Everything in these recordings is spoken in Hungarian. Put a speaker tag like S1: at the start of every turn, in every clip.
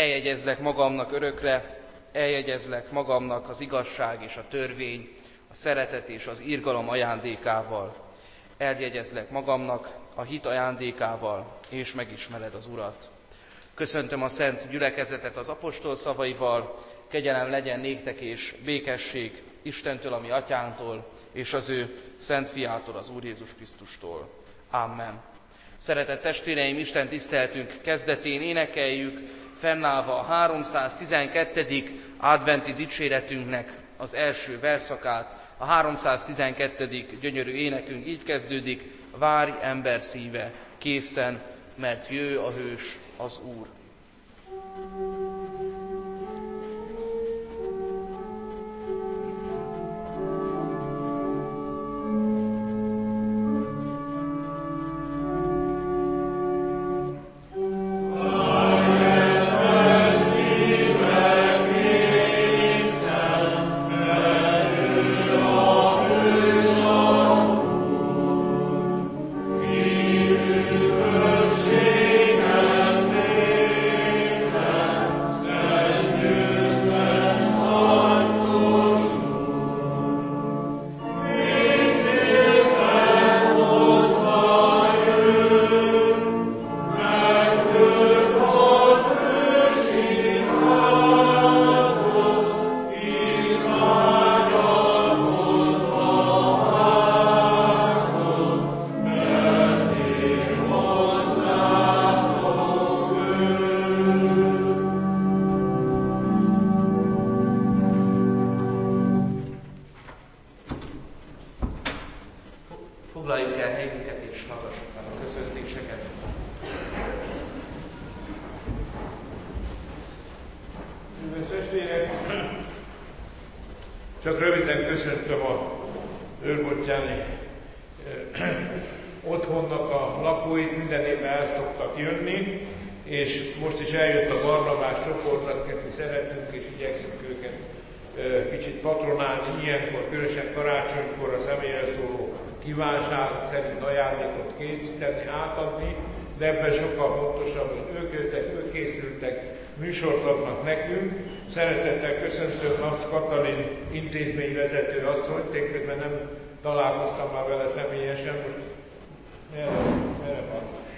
S1: eljegyezlek magamnak örökre, eljegyezlek magamnak az igazság és a törvény, a szeretet és az irgalom ajándékával. Eljegyezlek magamnak a hit ajándékával, és megismered az Urat. Köszöntöm a szent gyülekezetet az apostol szavaival, kegyelem legyen néktek és békesség Istentől, a mi atyánktól, és az ő szent fiától, az Úr Jézus Krisztustól. Amen. Szeretett testvéreim, Isten tiszteltünk kezdetén énekeljük fennállva a 312. adventi dicséretünknek az első verszakát. A 312. gyönyörű énekünk így kezdődik: várj ember szíve készen, mert jő a hős, az Úr. Foglaljuk el helyünket és hallgassuk meg a köszöntéseket.
S2: Kedves testvérek! Csak röviden köszöntöm a őrbottyáni otthonnak a lakóit, minden évben el szoktak jönni, és most is eljött a Barnabás csoport, akiket mi szeretünk, és igyekszünk őket kicsit patronálni, ilyenkor, különösen karácsonykor a személyre szóló kívánság szerint ajándékot készíteni, átadni, de ebben sokkal fontosabb, hogy ők jöttek, ők készültek, műsort adnak nekünk. Szeretettel köszöntöm Nasz Katalin intézményvezető asszonyt, én közben nem találkoztam már vele személyesen, most merre van?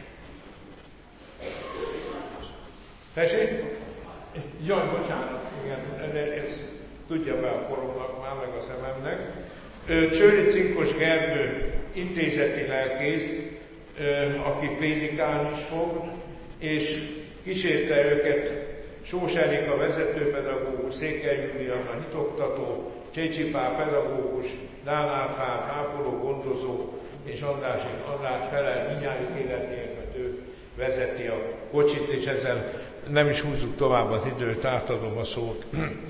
S2: Tessék? Jaj, bocsánat, igen, ez tudja be a koromnak már, meg a szememnek. Csőri Cinkos Gergő intézeti lelkész, aki prédikálni is fog, és kísérte őket Sós Erika vezetőpedagógus, Székely Julianna hitoktató, Csécsi Pál pedagógus, Dán Árpád ápoló gondozó, és András Felel mindnyájuk életének, mert ő vezeti a kocsit, és ezzel nem is húzzuk tovább az időt, átadom a szót.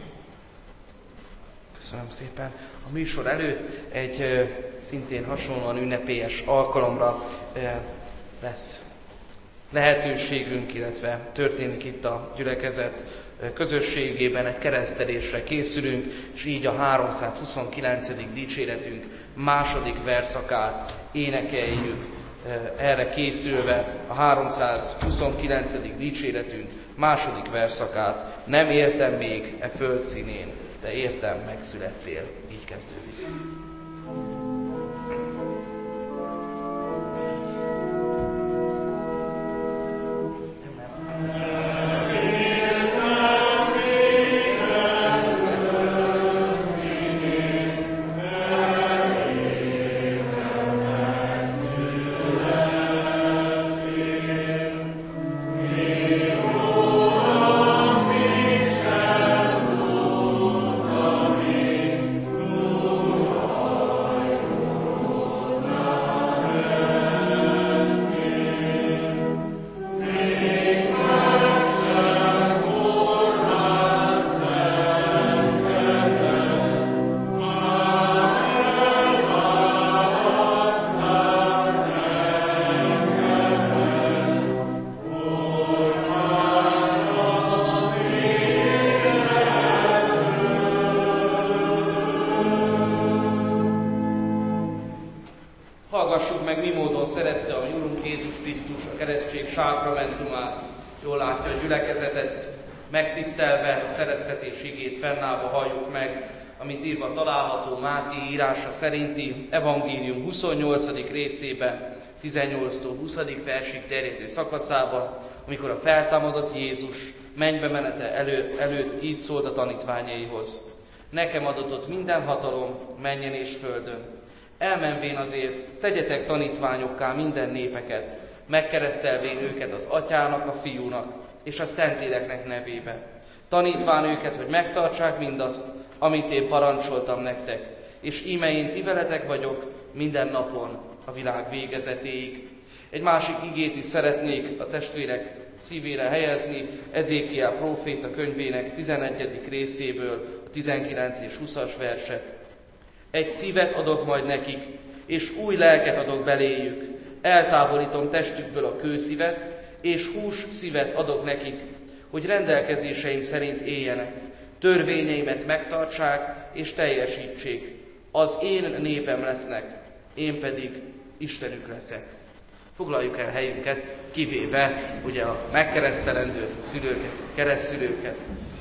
S1: Köszönöm szépen. A műsor előtt egy szintén hasonlóan ünnepélyes alkalomra lesz lehetőségünk, illetve történik itt a gyülekezet közösségében, egy keresztelésre készülünk, és így a 329. dicséretünk második verszakát énekeljük, erre készülve a 329. dicséretünk második verszakát: nem éltem még e föld színén, de értem, megszülettél. Így kezdődik. Hallgassuk meg, mi módon szerezte a Urunk Jézus Krisztus a keresztség sákramentumát. Jól látja a gyülekezet ezt Megtisztelve a szereztetés igét fennállva halljuk meg, amit írva található Máté írása szerinti evangélium 28. részében, 18-tól 20. versig terjedő szakaszában, amikor a feltámadott Jézus mennybe menete előtt így szólt a tanítványaihoz. Nekem adatott minden hatalom mennyen és földön. Elmenvén azért tegyetek tanítványokká minden népeket, megkeresztelvén őket az Atyának, a Fiúnak és a Szentléleknek nevébe. Tanítván őket, hogy megtartsák mindazt, amit én parancsoltam nektek, és íme én ti veletek vagyok minden napon a világ végezetéig. Egy másik igét is szeretnék a testvérek szívére helyezni, Ezékiel próféta könyvének 11. részéből, a 19 és 20-as verset. Egy szívet adok majd nekik, és új lelket adok beléjük. Eltávolítom testükből a kőszívet, és hús szívet adok nekik, hogy rendelkezéseim szerint éljenek. Törvényeimet megtartsák és teljesítsék. Az én népem lesznek, én pedig Istenük leszek. Foglaljuk el helyünket, kivéve ugye a megkeresztelendő szülőket, keresztszülőket.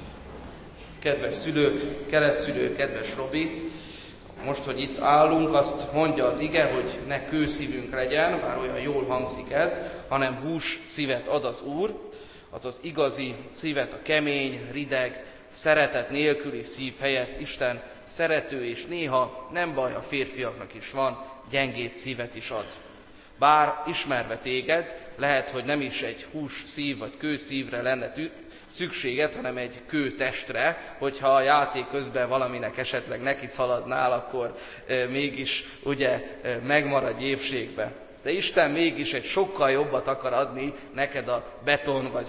S1: Kedves szülők, keresztszülők, kedves Robi, most, hogy itt állunk, azt mondja az ige, hogy ne kőszívünk legyen, bár olyan jól hangzik ez, hanem hús szívet ad az Úr, azaz igazi szívet, a kemény, rideg, szeretet nélküli szív helyett Isten szerető, és néha nem baj, a férfiaknak is van, gyengéd szívet is ad. Bár ismerve téged, lehet, hogy nem is egy hús szív vagy kőszívre lenne szükséged, hanem egy kőtestre, hogyha a játék közben valaminek esetleg neki szaladnál, akkor mégis ugye megmaradj épségbe. De Isten mégis egy sokkal jobbat akar adni neked a beton vagy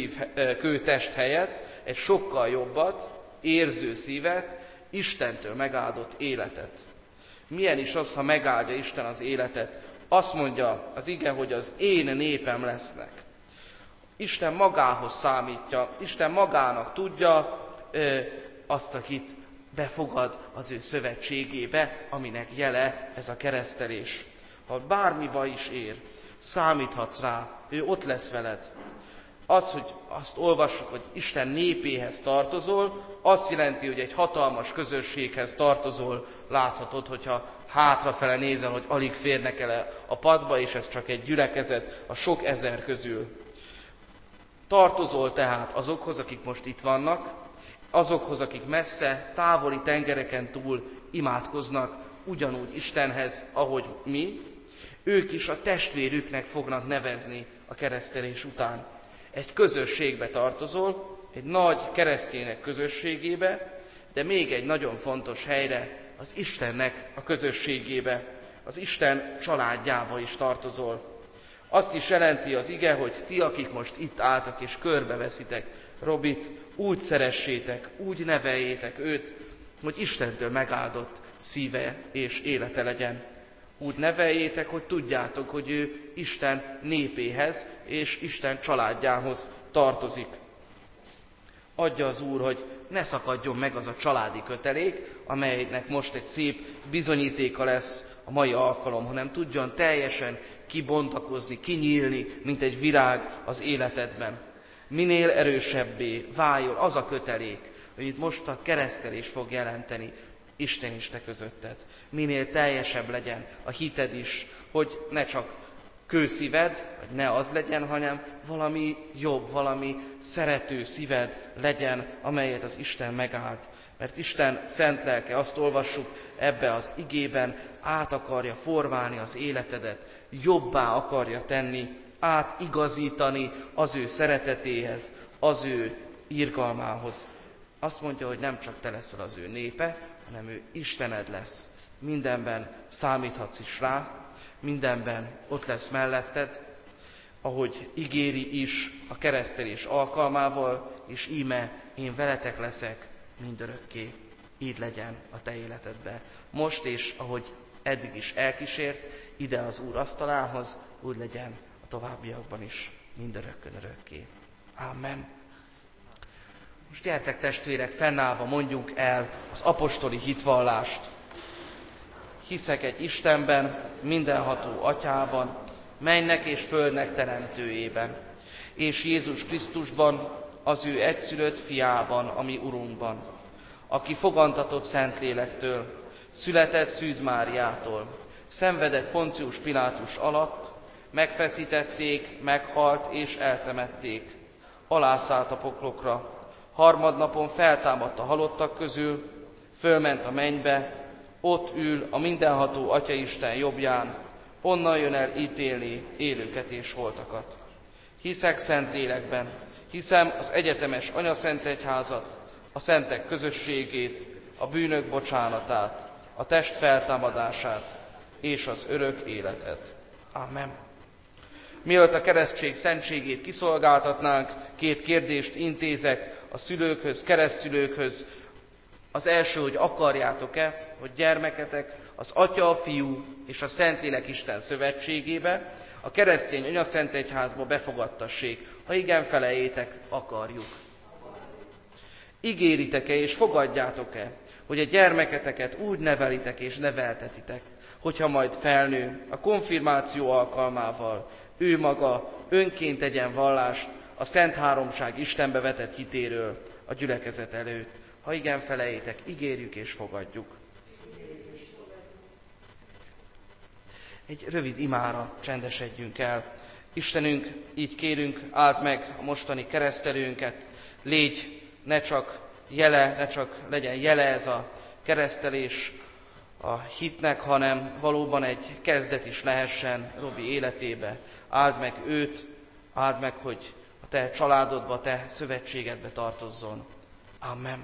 S1: kőtest helyett, egy sokkal jobbat, érző szívet, Istentől megáldott életet. Milyen is az, ha megáldja Isten az életet? Azt mondja az ige, hogy az én népem lesznek. Isten magához számítja, Isten magának tudja azt, akit befogad az ő szövetségébe, aminek jele ez a keresztelés. Ha bármi baj is ér, számíthatsz rá, ő ott lesz veled. Az, hogy azt olvassuk, hogy Isten népéhez tartozol, azt jelenti, hogy egy hatalmas közösséghez tartozol. Láthatod, hogyha hátrafele nézel, hogy alig férnek el a padba, és ez csak egy gyülekezet a sok ezer közül. Tartozol tehát azokhoz, akik most itt vannak, azokhoz, akik messze, távoli tengereken túl imádkoznak, ugyanúgy Istenhez, ahogy mi. Ők is a testvérüknek fognak nevezni a keresztelés után. Egy közösségbe tartozol, egy nagy keresztjének közösségébe, de még egy nagyon fontos helyre, az Istennek a közösségébe, az Isten családjába is tartozol. Azt is jelenti az ige, hogy ti, akik most itt álltak és körbeveszitek Robit, úgy szeressétek, úgy neveljétek őt, hogy Istentől megáldott szíve és élete legyen. Úgy neveljétek, hogy tudjátok, hogy ő Isten népéhez és Isten családjához tartozik. Adja az Úr, hogy ne szakadjon meg az a családi kötelék, amelynek most egy szép bizonyítéka lesz a mai alkalom, hanem tudjon teljesen kibontakozni, kinyílni, mint egy virág az életedben. Minél erősebbé váljon az a kötelék, hogy itt most a keresztelés fog jelenteni, Isten is te közötted. Minél teljesebb legyen a hited is, hogy ne csak kőszíved, vagy ne az legyen, hanem valami jobb, valami szerető szíved legyen, amelyet az Isten megáld. Mert Isten szent lelke, azt olvassuk ebbe az igében, át akarja formálni az életedet, jobbá akarja tenni, átigazítani az ő szeretetéhez, az ő irgalmához. Azt mondja, hogy nem csak te leszel az ő népe, hanem ő Istened lesz. Mindenben számíthatsz is rá, mindenben ott lesz melletted, ahogy ígéri is a keresztelés alkalmával, és íme én veletek leszek mindörökké. Így legyen a te életedben. Most és ahogy eddig is elkísért ide az Úr asztalához, úgy legyen a továbbiakban is mindörökkön örökké. Amen. Most gyertek testvérek, fennállva mondjuk el az apostoli hitvallást. Hiszek egy Istenben, mindenható Atyában, mennek és földnek teremtőjében, és Jézus Krisztusban, az ő egyszülött fiában, a mi Urunkban, aki fogantatott Szentlélektől, született Szűz Máriától, szenvedett Poncius Pilátus alatt, megfeszítették, meghalt és eltemették, alászállt a poklokra, harmadnapon feltámadt a halottak közül, fölment a mennybe, ott ül a mindenható Atyaisten jobbján, onnan jön el ítélni élőket és holtakat. Hiszek Szentlélekben, hiszem az egyetemes Anyaszentegyházat, a szentek közösségét, a bűnök bocsánatát, a test feltámadását és az örök életet. Amen. Mielőtt a keresztség szentségét kiszolgáltatnánk, 2 kérdést intézek a szülőkhöz, keresztszülőkhöz. Az első, hogy akarjátok-e, hogy gyermeketek az Atya, a Fiú és a Szentlélek Isten szövetségébe, a keresztény Anyaszentegyházba befogadtassék. Ha igen, feleljétek, akarjuk. Ígéritek-e és fogadjátok-e, hogy a gyermeketeket úgy nevelitek és neveltetitek, hogyha majd felnő, a konfirmáció alkalmával ő maga önként tegyen vallást a Szent Háromság Istenbe vetett hitéről a gyülekezet előtt. Ha igen, feleljétek, ígérjük és fogadjuk. Egy rövid imára csendesedjünk el. Istenünk, így kérünk, áld meg a mostani keresztelőnket, légy ne csak legyen jele ez a keresztelés a hitnek, hanem valóban egy kezdet is lehessen Robi életébe. Áld meg őt, áld meg, hogy a te családodba, a te szövetségedbe tartozzon. Amen.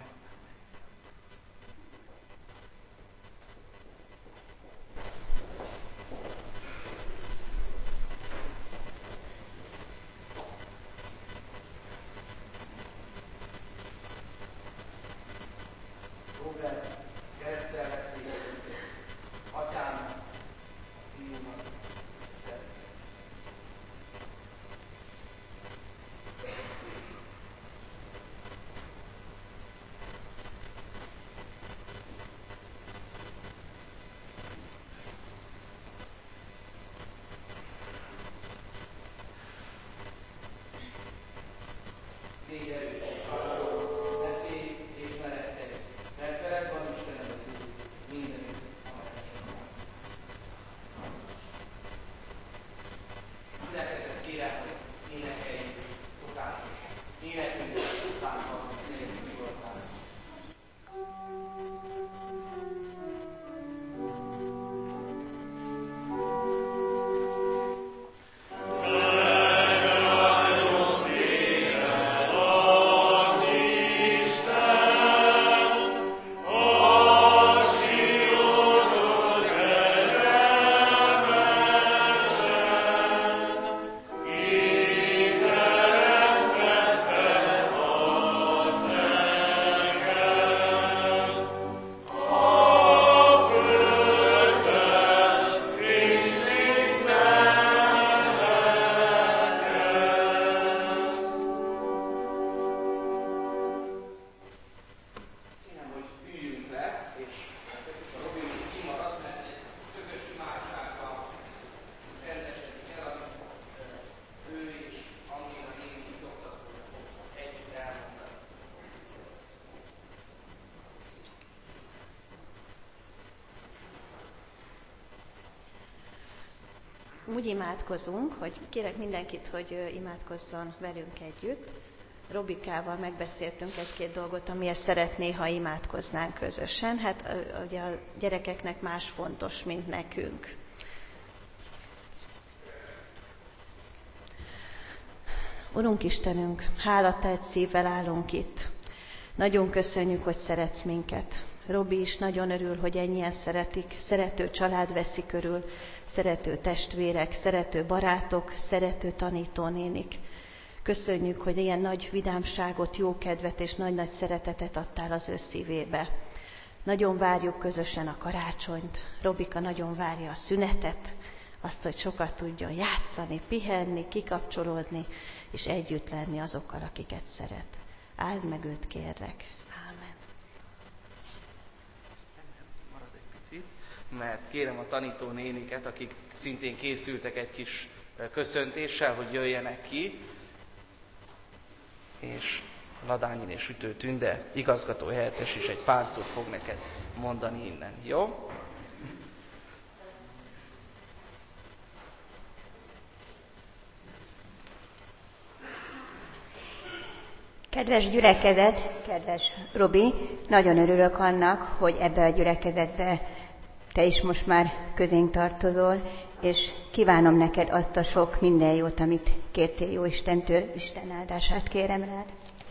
S3: Úgy imádkozunk, hogy kérek mindenkit, hogy imádkozzon velünk együtt. Robikával megbeszéltünk 1-2 dolgot, amiért szeretné, ha imádkoznánk közösen. Hát ugye a gyerekeknek más fontos, mint nekünk. Urunk Istenünk, hálatelt szívvel állunk itt. Nagyon köszönjük, hogy szeretsz minket. Robi is nagyon örül, hogy ennyien szeretik, szerető család veszi körül, szerető testvérek, szerető barátok, szerető tanítónénik. Köszönjük, hogy ilyen nagy vidámságot, jókedvet és nagy-nagy szeretetet adtál az ő szívébe. Nagyon várjuk közösen a karácsonyt. Robika nagyon várja a szünetet, azt, hogy sokat tudjon játszani, pihenni, kikapcsolódni, és együtt lenni azokkal, akiket szeret. Áld meg őt, kérlek. Ámen.
S1: Marad egy picit, mert kérem a tanítónéniket, akik szintén készültek egy kis köszöntéssel, hogy jöjjenek ki, és Ladányi és Sütő Tünde igazgató helyettes is egy pár szót fog neked mondani innen, jó?
S4: Kedves gyülekezet, kedves Robi, nagyon örülök annak, hogy ebbe a gyülekezetbe te is most már közénk tartozol, és kívánom neked azt a sok minden jót, amit kértél jó Istentől, Isten áldását kérem rád.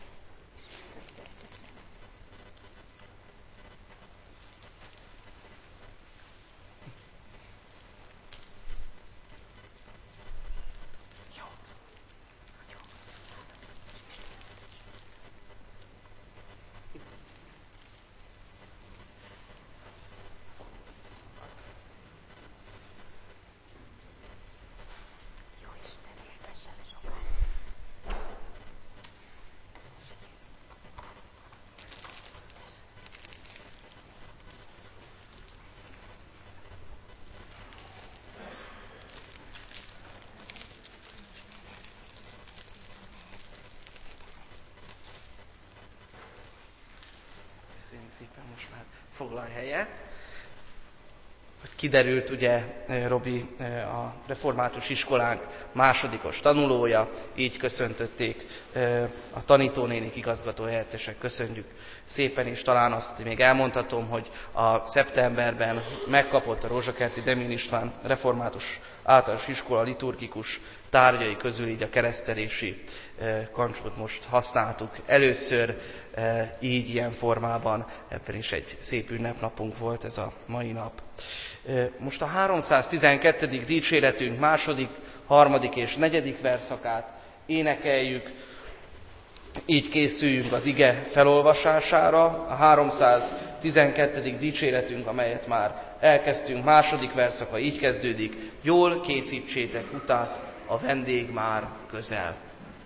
S1: Szépen most már foglalj helyet. Hogy kiderült, ugye Robi a református iskolánk másodikos tanulója, így köszöntötték a tanítónénik, igazgatóhelyettesek, köszönjük szépen, és talán azt még elmondhatom, hogy a szeptemberben megkapott a Rózsakerti Demén István református általános iskola liturgikus tárgyai közül így a keresztelési kancsot most használtuk először, így ilyen formában, ebben is egy szép ünnepnapunk volt ez a mai nap. Most a 312. dicséretünk második, harmadik és negyedik verszakát énekeljük, így készüljünk az ige felolvasására. A 312. dicséretünk, amelyet már elkezdtünk, második verszaka így kezdődik: jól készítsétek utát, a vendég már közel.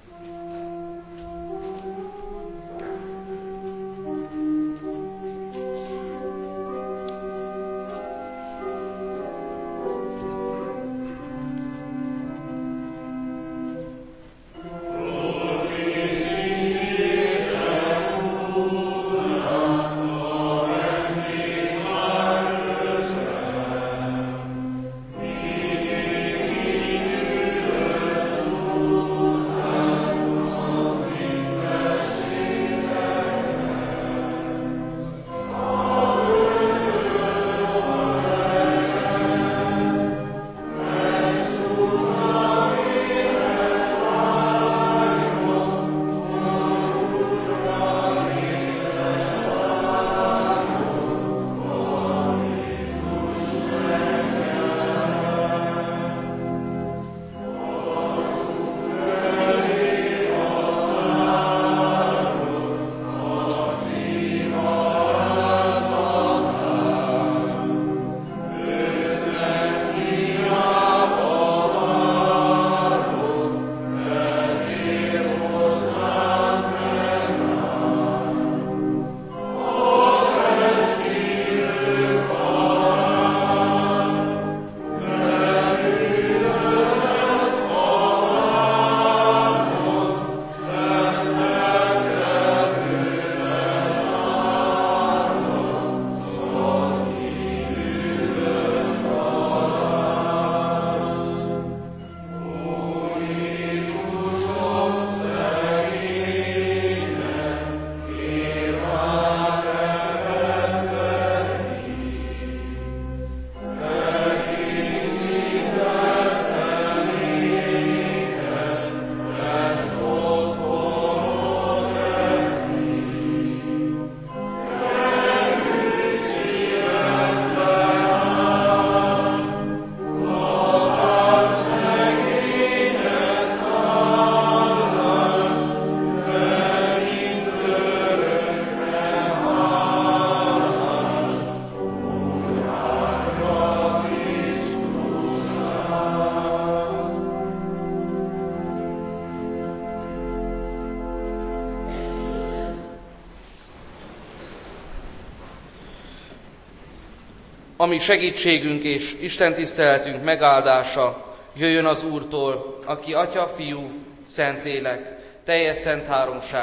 S1: Ami segítségünk és istentiszteletünk megáldása jöjjön az Úrtól, aki Atya, Fiú, Szentlélek, teljes szent háromság,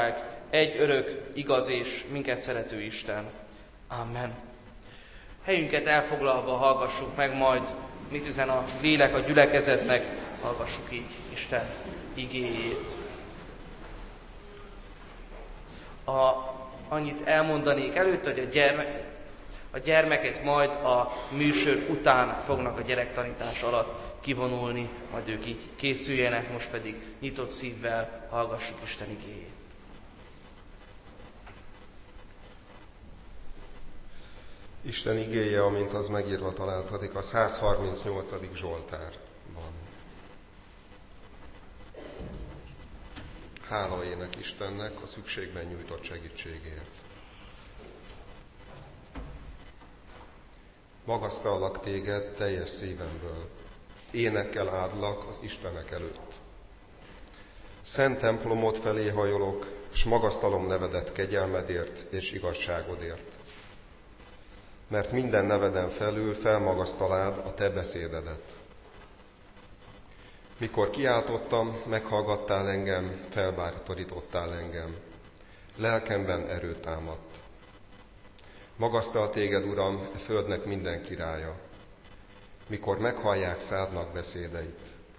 S1: egy örök, igaz és minket szerető Isten. Amen. Helyünket elfoglalva hallgassuk meg majd, mit üzen a lélek a gyülekezetnek, hallgassuk így Isten igéjét. Annyit elmondanék előtt, hogy a gyermekek majd a műsor után fognak a gyerektanítás alatt kivonulni, majd ők így készüljenek, most pedig nyitott szívvel hallgassuk Isten igéjét.
S5: Isten igéje, amint az megírva találtatik a 138. Zsoltárban. Hála ének Istennek a szükségben nyújtott segítségért. Magasztallak téged teljes szívemből, énekkel áldlak az Istenek előtt. Szent templomod felé hajolok, s magasztalom nevedet kegyelmedért és igazságodért. Mert minden neveden felül felmagasztalád a te beszédedet. Mikor kiáltottam, meghallgattál engem, felbátorítottál engem. Lelkemben erőt támadt. Magasztal téged, Uram, e földnek minden királya, mikor meghallják szádnak beszédeit.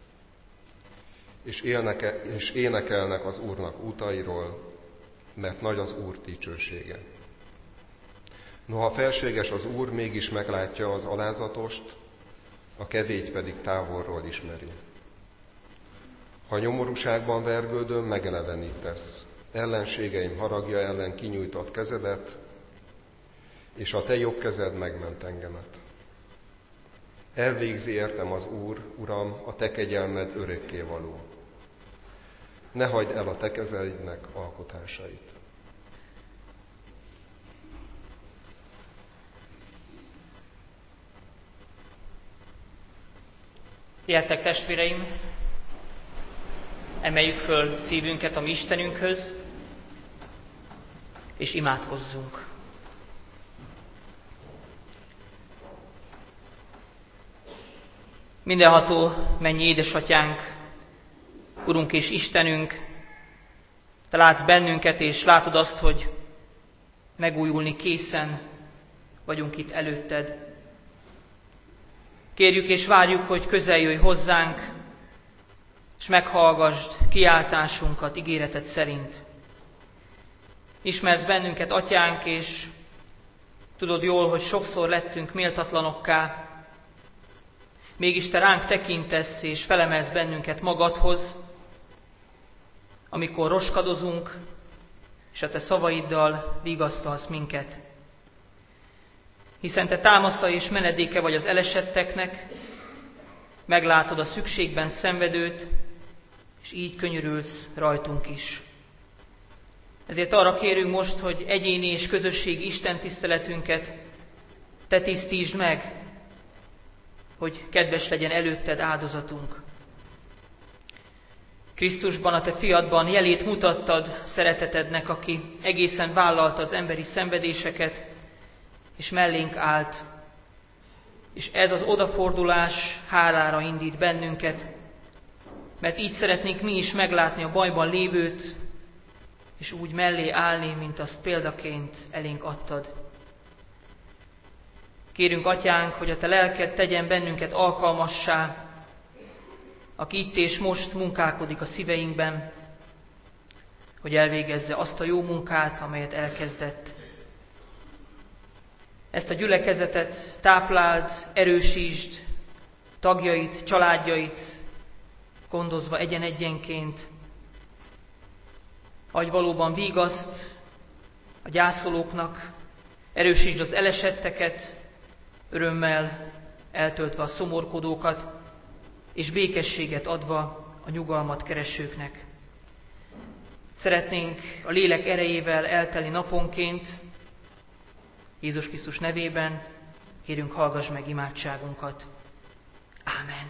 S5: És énekelnek az Úrnak útairól, mert nagy az Úr dicsősége. Noha felséges az Úr, mégis meglátja az alázatost, a kevélyt pedig távolról ismeri. Ha nyomorúságban vergődöm, megelevenítesz, ellenségeim haragja ellen kinyújtott kezedet, és a te jobb kezed megment engemet. Elvégzi értem az Úr, Uram, a te kegyelmed örökkévaló. Ne hagyd el a te kezeidnek alkotásait.
S6: Gyertek, testvéreim, emeljük föl szívünket a mi Istenünkhöz, és imádkozzunk. Mindenható mennyi édesatyánk, Urunk és Istenünk, Te látsz bennünket, és látod azt, hogy megújulni készen vagyunk itt előtted. Kérjük és várjuk, hogy közel jöjj hozzánk, és meghallgasd kiáltásunkat ígéreted szerint. Ismersz bennünket, Atyánk, és tudod jól, hogy sokszor lettünk méltatlanokká, mégis Te ránk tekintesz, és felemelsz bennünket magadhoz, amikor roskadozunk, és a Te szavaiddal vigasztalsz minket. Hiszen Te támasza és menedéke vagy az elesetteknek, meglátod a szükségben szenvedőt, és így könyörülsz rajtunk is. Ezért arra kérünk most, hogy egyéni és közösségi istentiszteletünket Te tisztítsd meg, hogy kedves legyen előtted áldozatunk. Krisztusban, a Te fiadban jelét mutattad szeretetednek, aki egészen vállalta az emberi szenvedéseket, és mellénk állt. És ez az odafordulás hálára indít bennünket, mert így szeretnénk mi is meglátni a bajban lévőt, és úgy mellé állni, mint azt példaként elénk adtad. Kérünk, Atyánk, hogy a Te lelked tegyen bennünket alkalmassá, aki itt és most munkálkodik a szíveinkben, hogy elvégezze azt a jó munkát, amelyet elkezdett. Ezt a gyülekezetet tápláld, erősítsd, tagjait, családjait, gondozva egyen-egyenként. Adj valóban vígaszt a gyászolóknak, erősítsd az elesetteket, örömmel eltöltve a szomorkodókat, és békességet adva a nyugalmat keresőknek. Szeretnénk a lélek erejével elteli naponként, Jézus Krisztus nevében kérünk, hallgass meg imádságunkat. Ámen.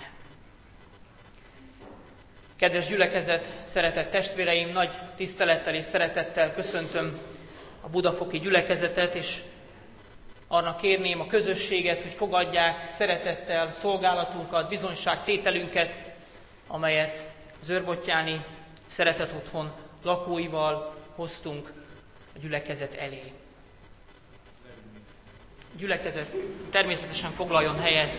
S6: Kedves gyülekezet, szeretett testvéreim, nagy tisztelettel és szeretettel köszöntöm a budafoki gyülekezetet, és arra kérném a közösséget, hogy fogadják szeretettel szolgálatunkat, bizonyságtételünket, amelyet az Őrbottyáni Szeretet Otthon lakóival hoztunk a gyülekezet elé. A gyülekezet természetesen foglaljon helyet.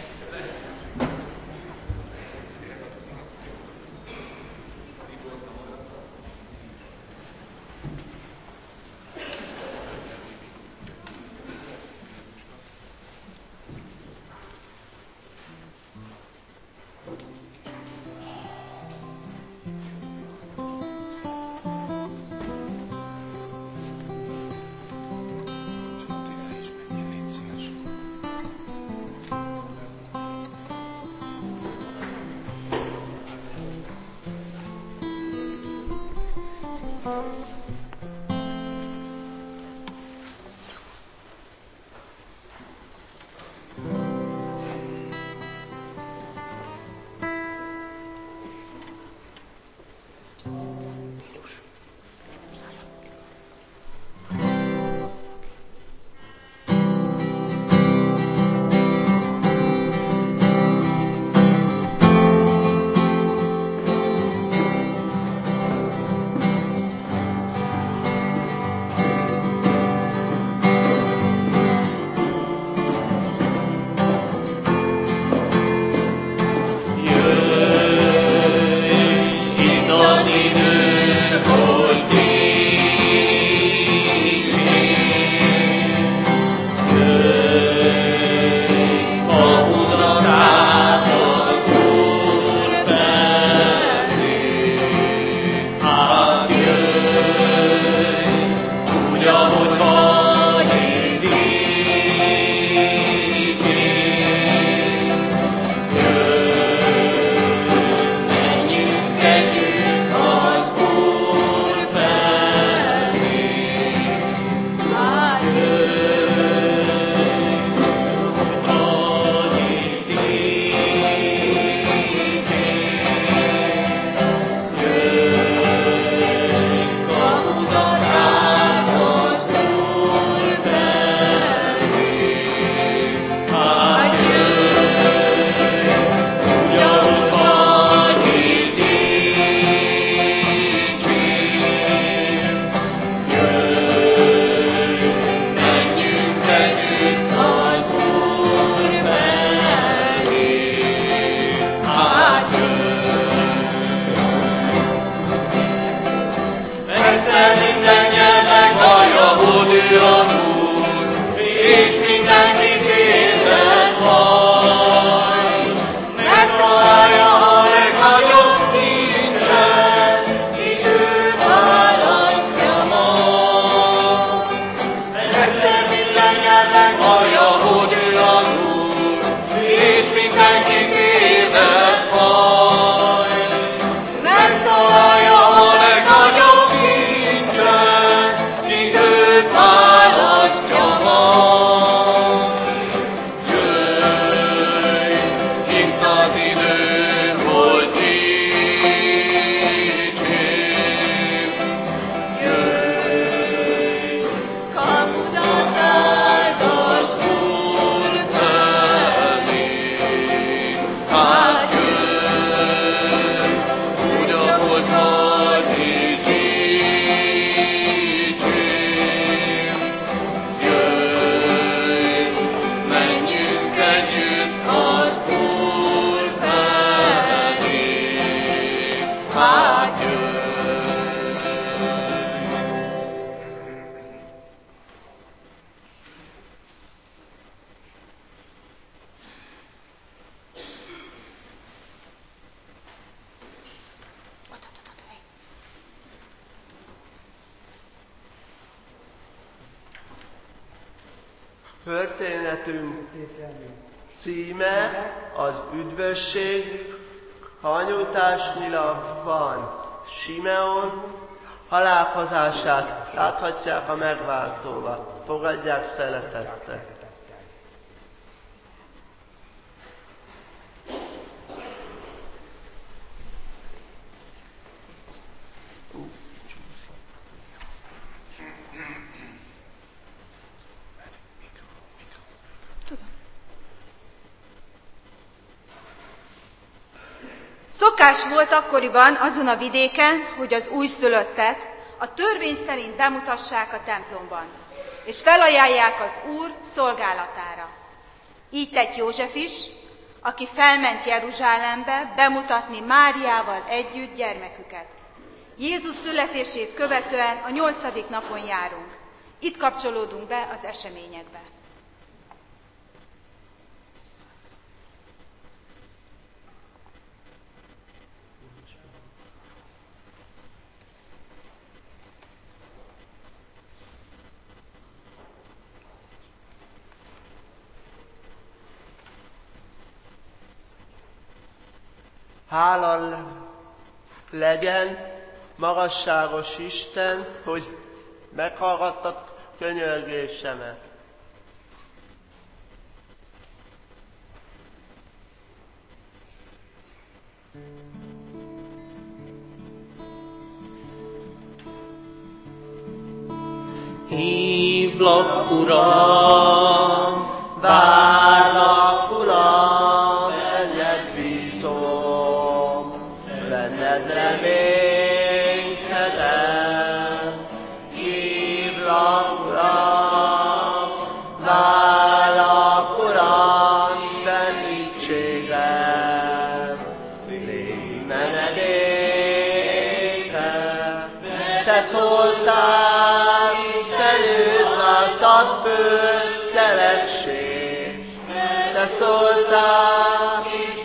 S7: Történetünk címe az üdvösség hanyutásnyilakban. Simeon halálkozását láthatják a megváltóval. Fogadják szeretettel.
S8: Szokás volt akkoriban azon a vidéken, hogy az újszülöttet a törvény szerint bemutassák a templomban, és felajánlják az Úr szolgálatára. Így tett József is, aki felment Jeruzsálembe bemutatni Máriával együtt gyermeküket. Jézus születését követően a 8. napon járunk. Itt kapcsolódunk be az eseményekbe.
S7: Hála legyen, magasságos Isten, hogy meghallgattad könyörgésemet. Hívlak, Uram, várlak, Uram, benned bízom, benned reménykedem. Hívlak, Uram, várlak, Uram, segítségem, légy menedékem. Te szóltál, a föld keletség, te szóltál,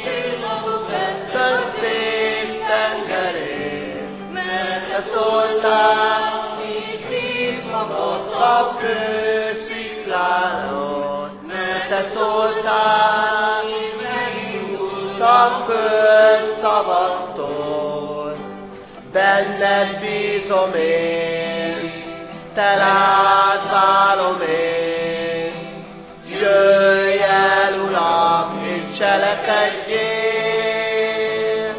S7: föld szép tengerén, te szóltál, víz fogott a kősziklánon, te szóltál, megindult a föld szavattól, benned bízom én, te rád válom én, jöjj el, Uram, és cselekedjél.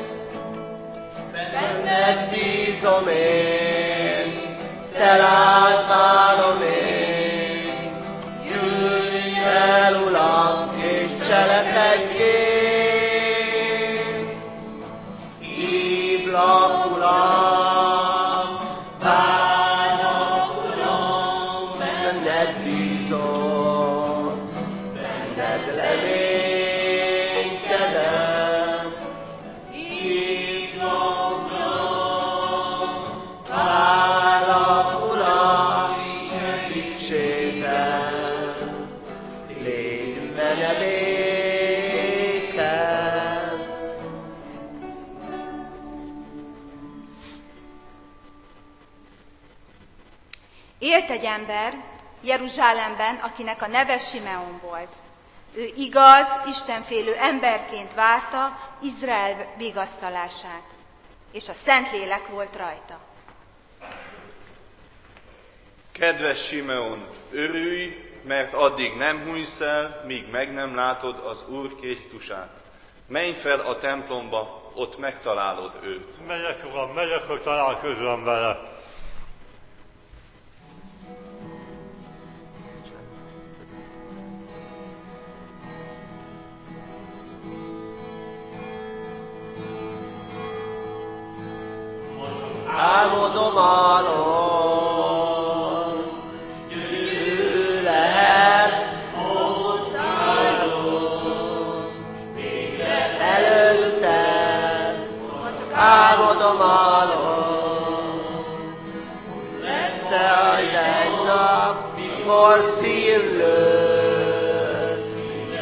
S7: Benned bízom én, te rád válom én, jöjj el, Uram, és cselekedjél. Hívlak, Uram,
S8: Élt egy ember Jeruzsálemben, akinek a neve Simeon volt. Ő igaz, istenfélő emberként várta Izrael vigasztalását, és a Szentlélek volt rajta.
S9: Kedves Simeon, örülj, mert addig nem hunysz el, míg meg nem látod az Úr Krisztusát. Menj fel a templomba, ott megtalálod őt.
S10: Megyek, Uram, megyek, hogy találkozom vele.
S7: Álmodom alól, gyűlő lehet, hozzáadom, végre előttem, álmodom alól. Lesz-e majd egy nap, mikor szívlősz,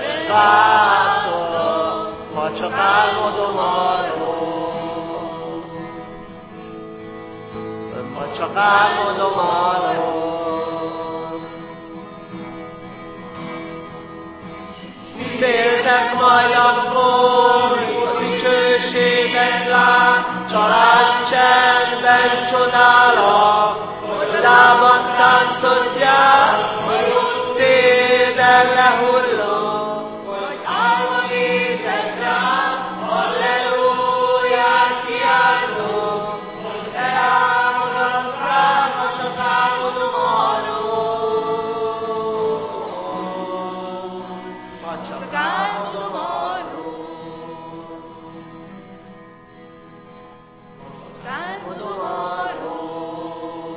S7: látom, ha csak álmodom alól. Csak álmodom alól. Féltek majd akkor, a dicsőséget lát, család csendben csodálak, hogy lábad táncot jár, hogy ott téden lehullok, hogy álma nézek rám, halleluját kiáltok, hogy elállsz rám, ha csak álmodom arról. Ha csak álmodom arról. Álmodom arról.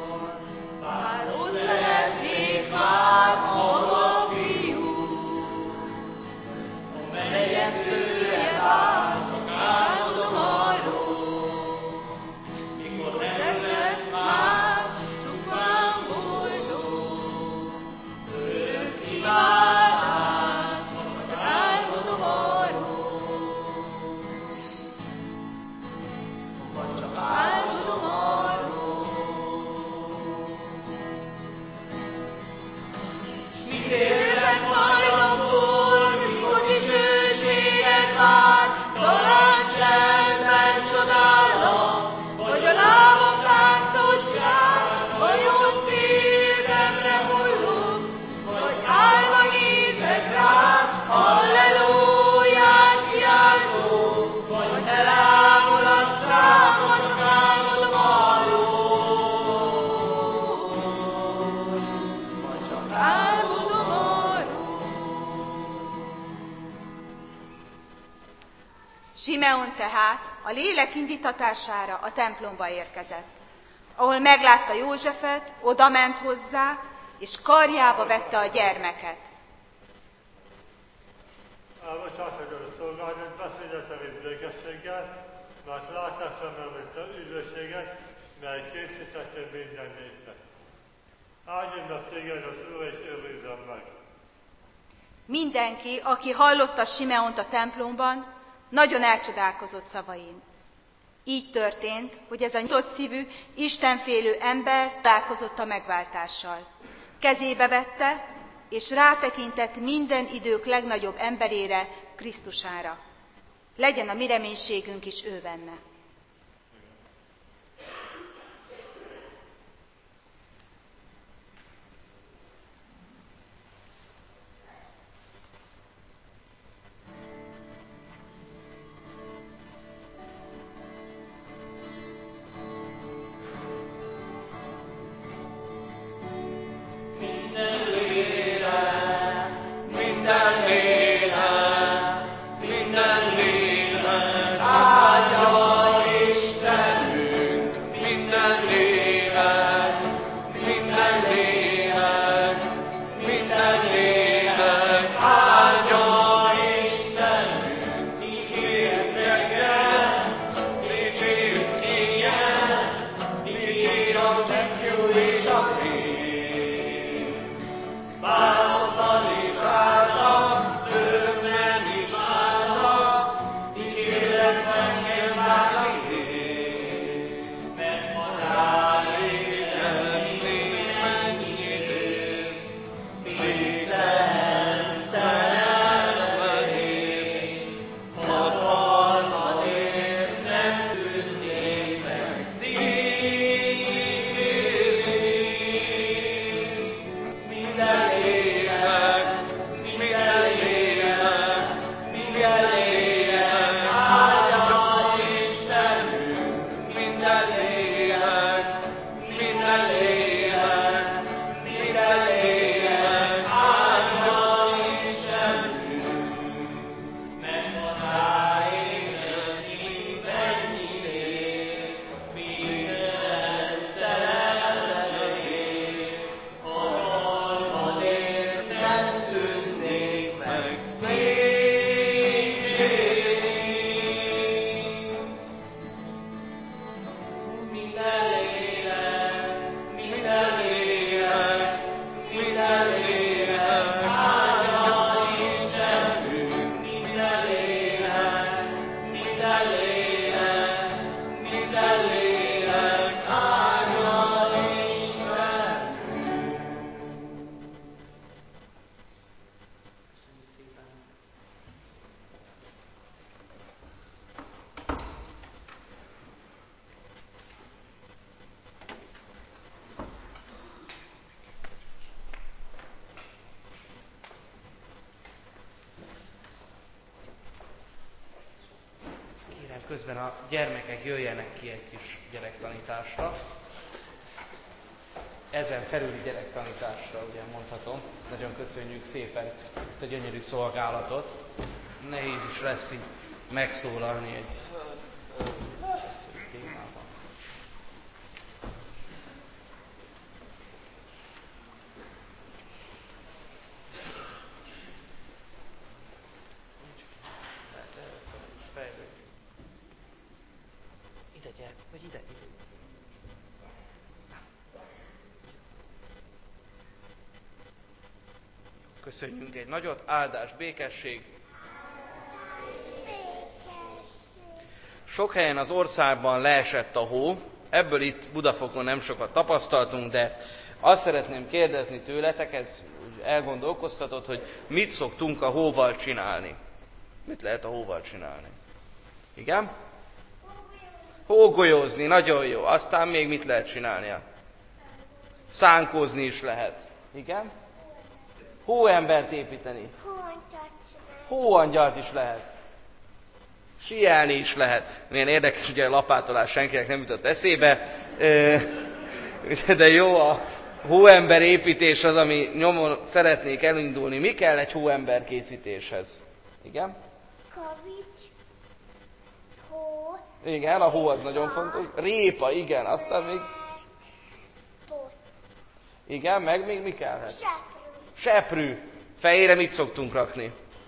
S7: jelzője vár, csak álmodom arról, mikor nem lesz más, csupán boldog. Örök imádás, csak álmodom arról, vagy csak álmodom arról. S mit érzek hajlamból, mikor dicsőséget vár, talán csendben csodálom, vagy a lábam láncodján, vajon térdemre hullok, vagy állva nézek rád, hallelúját kiáltok, vagy elámulatsz rám, vagy csak álmodom arról, vagy csak álmodom arról.
S8: Simeon tehát a lélek indítatására a templomba érkezett, ahol meglátta Józsefet, odament hozzá, és karjába vette a gyermeket.
S10: Elbocsáthatom a szolgálat, beszéde szerint békességgel, mert látásomra mint az üdvösséget, mely készítettél minden népnek. Áldjon meg téged az Úr, és őrizzen meg.
S8: Mindenki, aki hallotta Simeont a templomban, nagyon elcsodálkozott szavain. Így történt, hogy ez a nyitott szívű, istenfélő ember találkozott a megváltással. Kezébe vette, és rátekintett minden idők legnagyobb emberére, Krisztusára. Legyen a mi reménységünk is ő benne.
S7: Minden lélek, minden lélek, minden lélek, áldja Istenünk. Minden lélek, minden lélek, minden lélek, áldja Istenünk. Dicsért reggel, dicsért éjjel, dicsért a zsebjú és a fény. Bálokban is állnak, ők nem is állnak, dicsérlek engem várnak én. Mert ma ráérni mennyit érsz, végtelen szerelmedért, hatalmadért nem szűnnék meg dicsérni. Minden lélek, minden lélek, minden lélek, áldja Istenünk. Minden lélek, minden lélek, minden lélek, áldja Istenünk. Mert ma ráérni mennyit érsz, végtelen szerelmedért, hatalmadért nem szűnnék meg dicsérni. Minden lélek, minden lélek, minden lélek, áldja Istenünk. Minden lélek, minden lélek, minden lélek, áldja Istenünk.
S1: Kérem, közben a gyermekek jöjjenek ki egy kis gyerektanításra. Ezen felüli gyerektanításra, ugye mondhatom. Nagyon köszönjük szépen ezt a gyönyörű szolgálatot. Nehéz is lesz így megszólalni egy egyszerű témában. gyere, vagy ide. Köszönjünk egy nagyot, áldás, békesség. Sok helyen az országban leesett a hó, ebből itt Budafokon nem sokat tapasztaltunk, de azt szeretném kérdezni tőletek, ez elgondolkoztatott, hogy mit szoktunk a hóval csinálni. Mit lehet a hóval csinálni? Igen? Hógolyózni, nagyon jó. Aztán még mit lehet csinálnia? Szánkózni is lehet. Igen? Hóembert építeni. Hóangyalt is lehet. Síelni is lehet. Milyen érdekes, ugye a lapátolás senkinek nem jutott eszébe. De jó, a hóember építés az, ami nyomon szeretnék elindulni. Mi kell egy hóember készítéshez? Igen?
S11: Kavics, hó.
S1: Igen, a hó az nagyon fontos. Répa, igen, aztán még... Igen, meg még mi kellhet? Seprű. Fejére mit szoktunk rakni?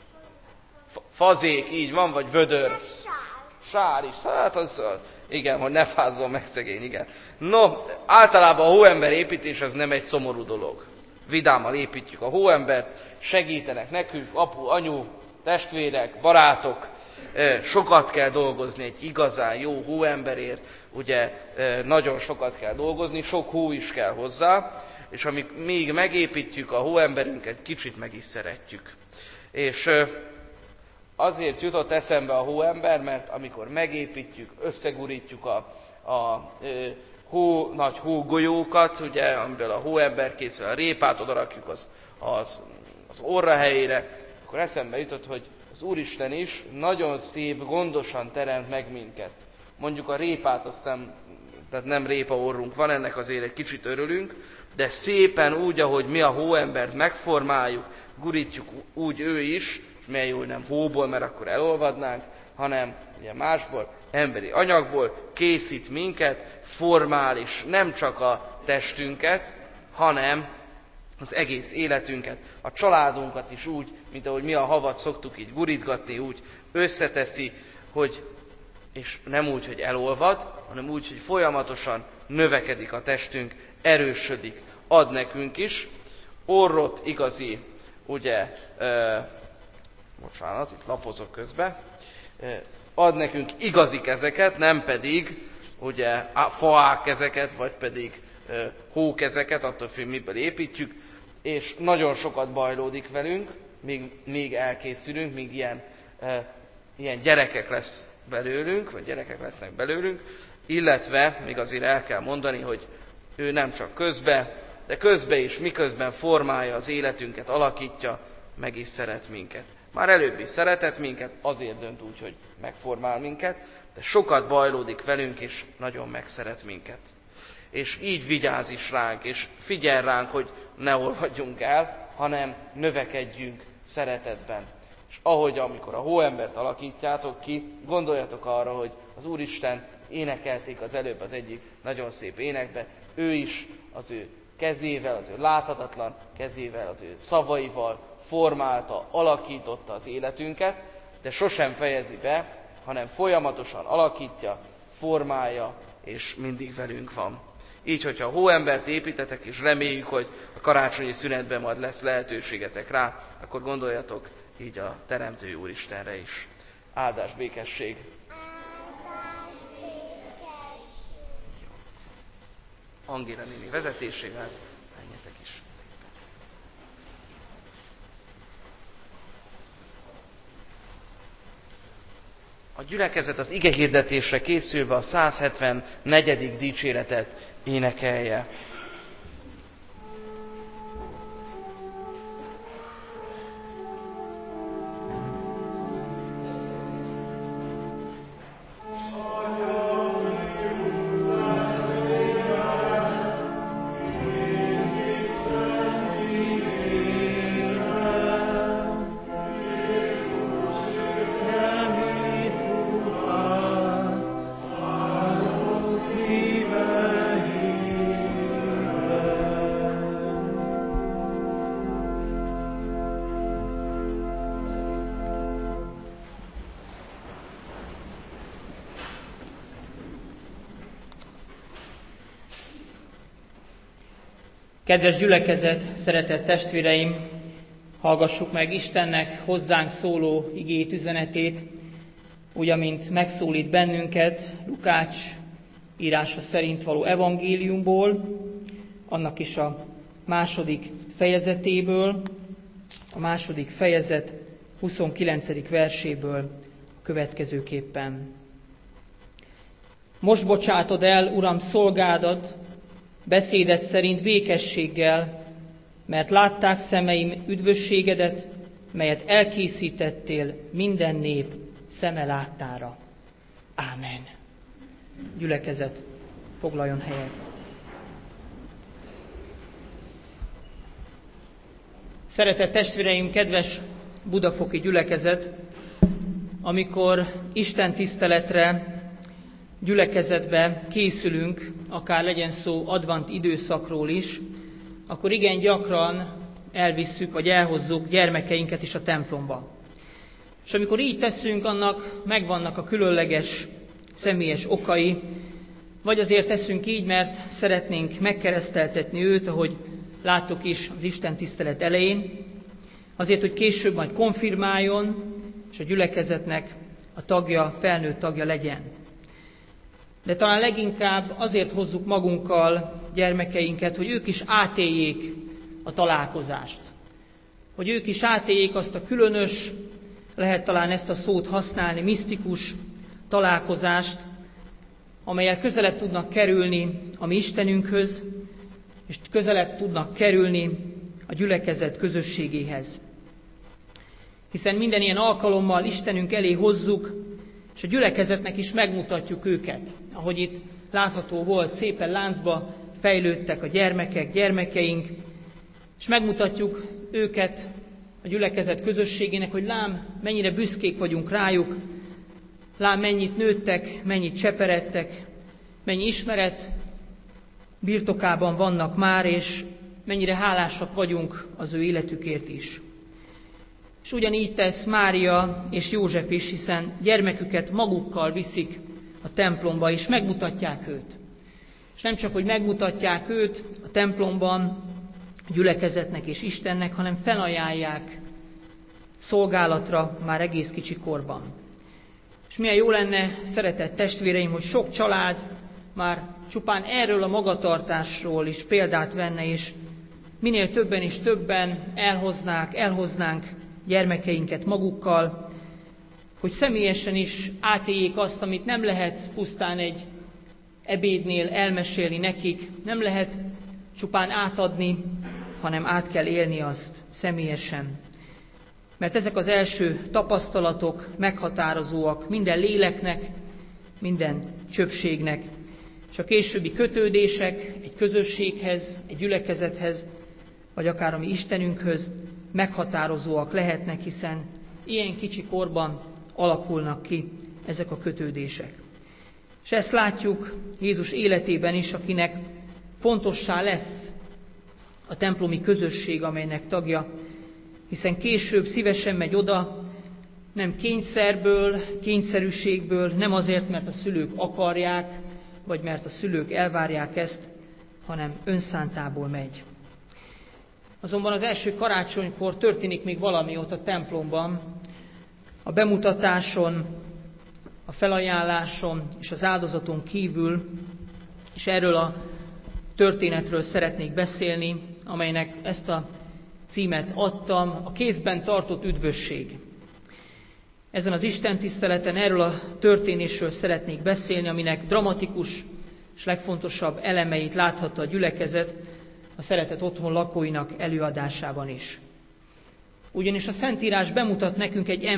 S1: Fazék, így van, vagy vödör. Sár is. Hát az, igen, hogy ne fázzon meg szegény, igen. No, általában a hóember építés az nem egy szomorú dolog. Vidáman építjük a hóembert, segítenek nekünk, apu, anyu, testvérek, barátok. Sokat kell dolgozni egy igazán jó hóemberért, ugye nagyon sokat kell dolgozni, sok hó is kell hozzá, és még megépítjük a hóemberünket, kicsit meg is szeretjük. És azért jutott eszembe a hóember, mert amikor megépítjük, összegurítjuk a nagy hógolyókat, ugye, amiből a hóember készül, a répát odarakjuk az orra helyére, akkor eszembe jutott, hogy az Úristen is nagyon szép, gondosan teremt meg minket. Mondjuk a répát, tehát nem répa orrunk van, ennek azért egy kicsit örülünk, de szépen úgy, ahogy mi a hóembert megformáljuk, gurítjuk, úgy ő is, és milyen jó, hogy nem hóból, mert akkor elolvadnánk, hanem ugye másból, emberi anyagból készít minket, formál is nem csak a testünket, hanem az egész életünket, a családunkat is úgy, mint ahogy mi a havat szoktuk így gurítgatni, úgy összeteszi, és nem úgy, hogy elolvad, hanem úgy, hogy folyamatosan növekedik a testünk, erősödik, ad nekünk is. Orrot igazi, ugye, bocsánat, itt lapozok közben, ad nekünk igazi kezeket, nem pedig, ugye, faák kezeket, vagy pedig hókezeket, attól függ, miből építjük, és nagyon sokat bajlódik velünk, míg elkészülünk, míg ilyen gyerekek lesz belőlünk, vagy gyerekek lesznek belőlünk, illetve még azért el kell mondani, hogy ő nem csak de közbe is, miközben formálja az életünket, alakítja, meg is szeret minket. Már előbb is szeretett minket, azért dönt úgy, hogy megformál minket, de sokat bajlódik velünk, és nagyon megszeret minket. És így vigyáz is ránk, és figyel ránk, hogy ne olvadjunk el, hanem növekedjünk szeretetben. És amikor a hóembert alakítjátok ki, gondoljatok arra, hogy az Úristen, énekelték az előbb az egyik nagyon szép énekbe, ő is az ő kezével, az ő láthatatlan kezével, az ő szavaival formálta, alakította az életünket, de sosem fejezi be, hanem folyamatosan alakítja, formálja, és mindig velünk van. Így, hogyha a hóembert építetek, és reméljük, hogy a karácsonyi szünetben majd lesz lehetőségetek rá, akkor gondoljatok így a Teremtő Úristenre is. Áldás, békesség! Angéla néni vezetésével, menjetek is. A gyülekezet az igehirdetésre készülve a 174. dicséretet énekelje.
S6: Kedves gyülekezet, szeretett testvéreim, hallgassuk meg Istennek hozzánk szóló igét üzenetét, úgy, amint megszólít bennünket Lukács írása szerint való evangéliumból, annak is a 2. fejezetéből, a 2. fejezet 29. verséből a következőképpen. Most bocsátod el, Uram, szolgádat, beszédet szerint békességgel, mert látták szemeim üdvösségedet, melyet elkészítettél minden nép szeme láttára. Ámen. Gyülekezet, foglaljon helyet. Szeretett testvéreim, kedves budafoki gyülekezet, amikor Isten tiszteletre, gyülekezetbe készülünk, akár legyen szó advent időszakról is, akkor igen gyakran elvisszük, vagy elhozzuk gyermekeinket is a templomba. És amikor így teszünk, annak megvannak a különleges, személyes okai, vagy azért teszünk így, mert szeretnénk megkereszteltetni őt, ahogy láttuk is az Isten tisztelet elején, azért, hogy később majd konfirmáljon, és a gyülekezetnek a tagja, felnőtt tagja legyen. De talán leginkább azért hozzuk magunkkal gyermekeinket, hogy ők is átéljék a találkozást. Hogy ők is átéljék azt a különös, lehet talán ezt a szót használni, misztikus találkozást, amelyel közelebb tudnak kerülni a mi Istenünkhöz, és közelebb tudnak kerülni a gyülekezet közösségéhez. Hiszen minden ilyen alkalommal Istenünk elé hozzuk, és a gyülekezetnek is megmutatjuk őket. Ahogy itt látható volt, szépen láncba fejlődtek a gyermekek, gyermekeink, és megmutatjuk őket a gyülekezet közösségének, hogy lám, mennyire büszkék vagyunk rájuk, lám, mennyit nőttek, mennyit cseperedtek, mennyi ismeret birtokában vannak már, és mennyire hálásak vagyunk az ő életükért is. És ugyanígy tesz Mária és József is, hiszen gyermeküket magukkal viszik a templomba, és megmutatják őt. És nem csak, hogy megmutatják őt a templomban, a gyülekezetnek és Istennek, hanem felajánlják szolgálatra már egész kicsi korban. És milyen jó lenne, szeretett testvéreim, hogy sok család már csupán erről a magatartásról is példát venne, és minél többen és többen elhoznánk gyermekeinket magukkal, hogy személyesen is átéljék azt, amit nem lehet pusztán egy ebédnél elmesélni nekik, nem lehet csupán átadni, hanem át kell élni azt személyesen. Mert ezek az első tapasztalatok meghatározóak minden léleknek, minden csöpségnek, és a későbbi kötődések egy közösséghez, egy gyülekezethez, vagy akár a mi Istenünkhöz meghatározóak lehetnek, hiszen ilyen kicsi korban alakulnak ki ezek a kötődések. És ezt látjuk Jézus életében is, akinek fontossá lesz a templomi közösség, amelynek tagja, hiszen később szívesen megy oda, nem kényszerből, kényszerűségből, nem azért, mert a szülők akarják, vagy mert a szülők elvárják ezt, hanem önszántából megy. Azonban az első karácsonykor történik még valami ott a templomban, a bemutatáson, a felajánláson és az áldozaton kívül, és erről a történetről szeretnék beszélni, amelynek ezt a címet adtam, a kézben tartott üdvösség. Ezen az istentiszteleten erről a történésről szeretnék beszélni, aminek dramatikus és legfontosabb elemeit láthatta a gyülekezet a Szeretet Otthon lakóinak előadásában is. Ugyanis a Szentírás bemutat nekünk egy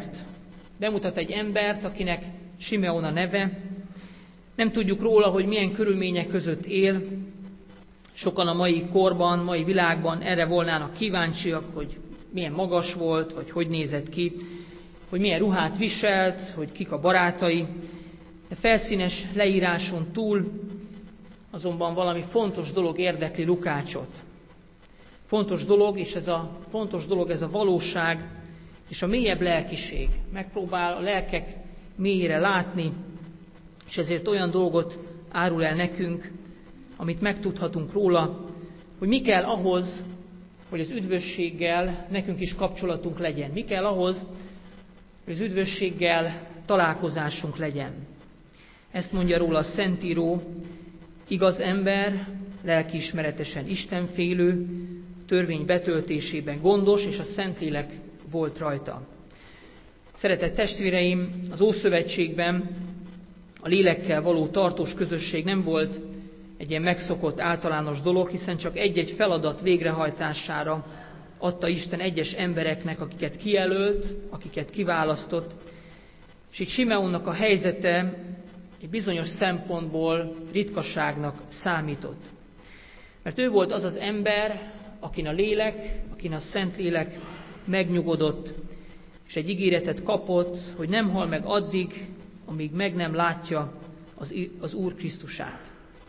S6: embert, akinek Simeon a neve. Nem tudjuk róla, hogy milyen körülmények között él. Sokan a mai korban, mai világban erre volnának kíváncsiak, hogy milyen magas volt, vagy hogy nézett ki, hogy milyen ruhát viselt, hogy kik a barátai. De felszínes leíráson túl azonban valami fontos dolog érdekli Lukácsot. Fontos dolog, és ez a valóság, és a mélyebb lelkiség. Megpróbál a lelkek mélyére látni, és ezért olyan dolgot árul el nekünk, amit megtudhatunk róla, hogy mi kell ahhoz, hogy az üdvösséggel nekünk is kapcsolatunk legyen. Mi kell ahhoz, hogy az üdvösséggel találkozásunk legyen. Ezt mondja róla a Szentíró: igaz ember, lelkiismeretesen istenfélő, törvény betöltésében gondos, és a Szentlélek volt rajta. Szeretett testvéreim, az Ószövetségben a lélekkel való tartós közösség nem volt egy ilyen megszokott általános dolog, hiszen csak egy-egy feladat végrehajtására adta Isten egyes embereknek, akiket kijelölt, akiket kiválasztott, és így Simeonnak a helyzete egy bizonyos szempontból ritkaságnak számított. Mert ő volt az az ember, akin a lélek, akin a Szentlélek megnyugodott, és egy ígéretet kapott, hogy nem hal meg addig, amíg meg nem látja az Úr Krisztusát.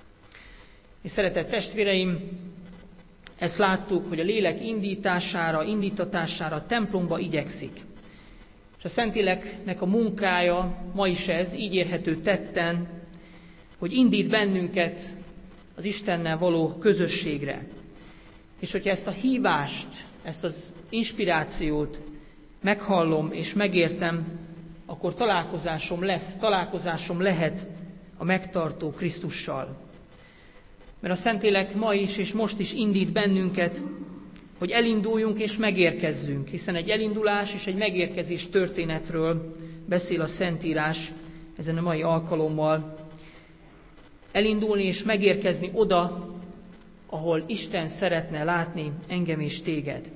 S6: És szeretett testvéreim, ezt láttuk, hogy a lélek indítatására a templomba igyekszik. És a Szentléleknek a munkája ma is ez, így érhető tetten, hogy indít bennünket az Istennel való közösségre. És hogyha ezt a hívást, ezt az inspirációt meghallom és megértem, akkor találkozásom lehet a megtartó Krisztussal. Mert a Szentlélek ma is és most is indít bennünket, hogy elinduljunk és megérkezzünk, hiszen egy elindulás és egy megérkezés történetről beszél a Szentírás ezen a mai alkalommal. Elindulni és megérkezni oda, ahol Isten szeretne látni engem és téged.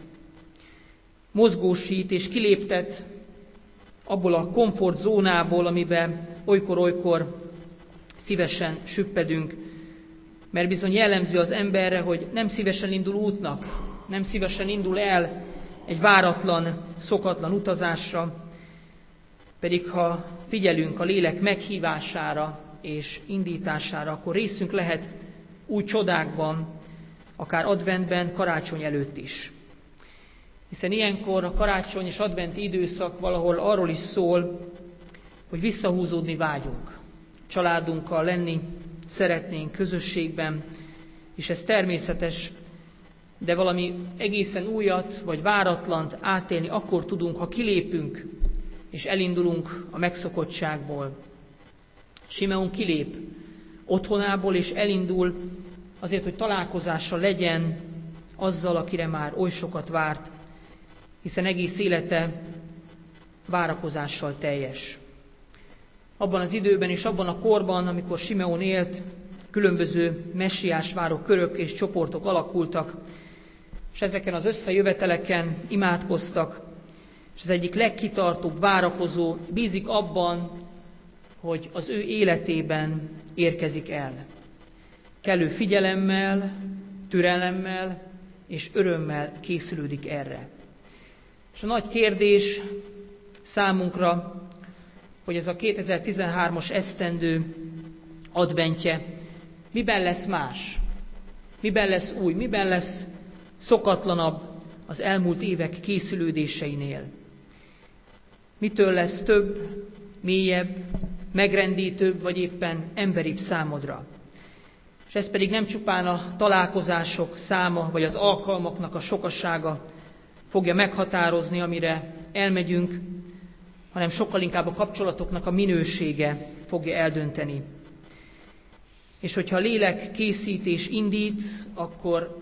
S6: Mozgósít és kiléptet abból a komfortzónából, amiben olykor-olykor szívesen süppedünk, mert bizony jellemző az emberre, hogy nem szívesen indul útnak, nem szívesen indul el egy váratlan, szokatlan utazásra, pedig ha figyelünk a lélek meghívására és indítására, akkor részünk lehet új csodákban, akár adventben, karácsony előtt is. Hiszen ilyenkor a karácsony és adventi időszak valahol arról is szól, hogy visszahúzódni vágyunk. Családunkkal lenni szeretnénk közösségben, és ez természetes, de valami egészen újat vagy váratlant átélni akkor tudunk, ha kilépünk és elindulunk a megszokottságból. Simeon kilép otthonából és elindul azért, hogy találkozása legyen azzal, akire már oly sokat várt, hiszen egész élete várakozással teljes. Abban az időben és abban a korban, amikor Simeon élt, különböző messiás váró körök és csoportok alakultak, és ezeken az összejöveteleken imádkoztak, és az egyik legkitartóbb várakozó bízik abban, hogy az ő életében érkezik el. Kellő figyelemmel, türelemmel és örömmel készülődik erre. És a nagy kérdés számunkra, hogy ez a 2013-as esztendő adventje miben lesz más, miben lesz új, miben lesz szokatlanabb az elmúlt évek készülődéseinél. Mitől lesz több, mélyebb, megrendítőbb, vagy éppen emberibb számodra. És ez pedig nem csupán a találkozások száma, vagy az alkalmaknak a sokasága fogja meghatározni, amire elmegyünk, hanem sokkal inkább a kapcsolatoknak a minősége fogja eldönteni. És hogyha a lélek készít és indít, akkor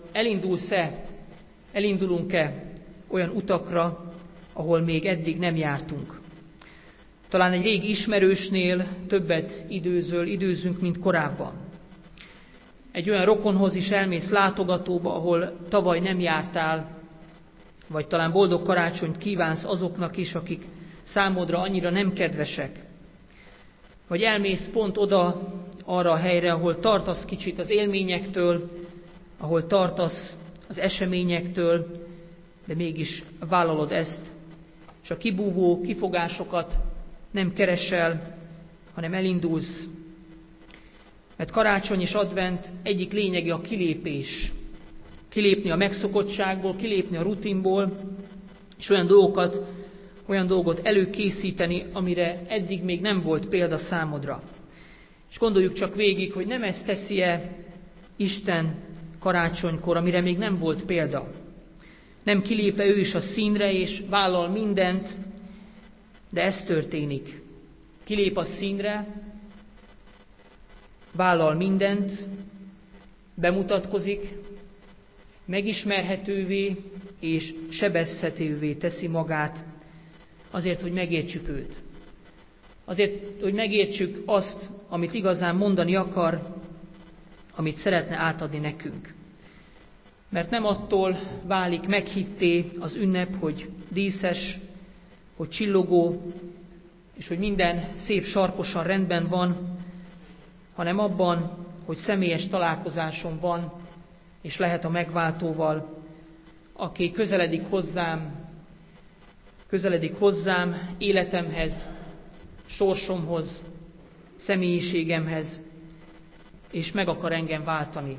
S6: elindulunk-e olyan utakra, ahol még eddig nem jártunk. Talán egy régi ismerősnél többet időzünk, mint korábban. Egy olyan rokonhoz is elmész látogatóba, ahol tavaly nem jártál, vagy talán boldog karácsonyt kívánsz azoknak is, akik számodra annyira nem kedvesek. Vagy elmész pont oda, arra a helyre, ahol tartasz kicsit az élményektől, ahol tartasz az eseményektől, de mégis vállalod ezt, és a kibúvó kifogásokat nem keresel, hanem elindulsz. Mert karácsony és advent egyik lényege a kilépés. Kilépni a megszokottságból, kilépni a rutinból, és olyan dolgot előkészíteni, amire eddig még nem volt példa számodra. És gondoljuk csak végig, hogy nem ezt teszi-e Isten karácsonykor, amire még nem volt példa. Nem kilép ő is a színre, és vállal mindent, de ez történik. Kilép a színre, vállal mindent, bemutatkozik, megismerhetővé és sebezhetővé teszi magát, azért, hogy megértsük őt. Azért, hogy megértsük azt, amit igazán mondani akar, amit szeretne átadni nekünk. Mert nem attól válik meghitté az ünnep, hogy díszes, hogy csillogó, és hogy minden szép sarkosan rendben van, hanem abban, hogy személyes találkozásom van, és lehet a megváltóval, aki közeledik hozzám, életemhez, sorsomhoz, személyiségemhez, és meg akar engem váltani.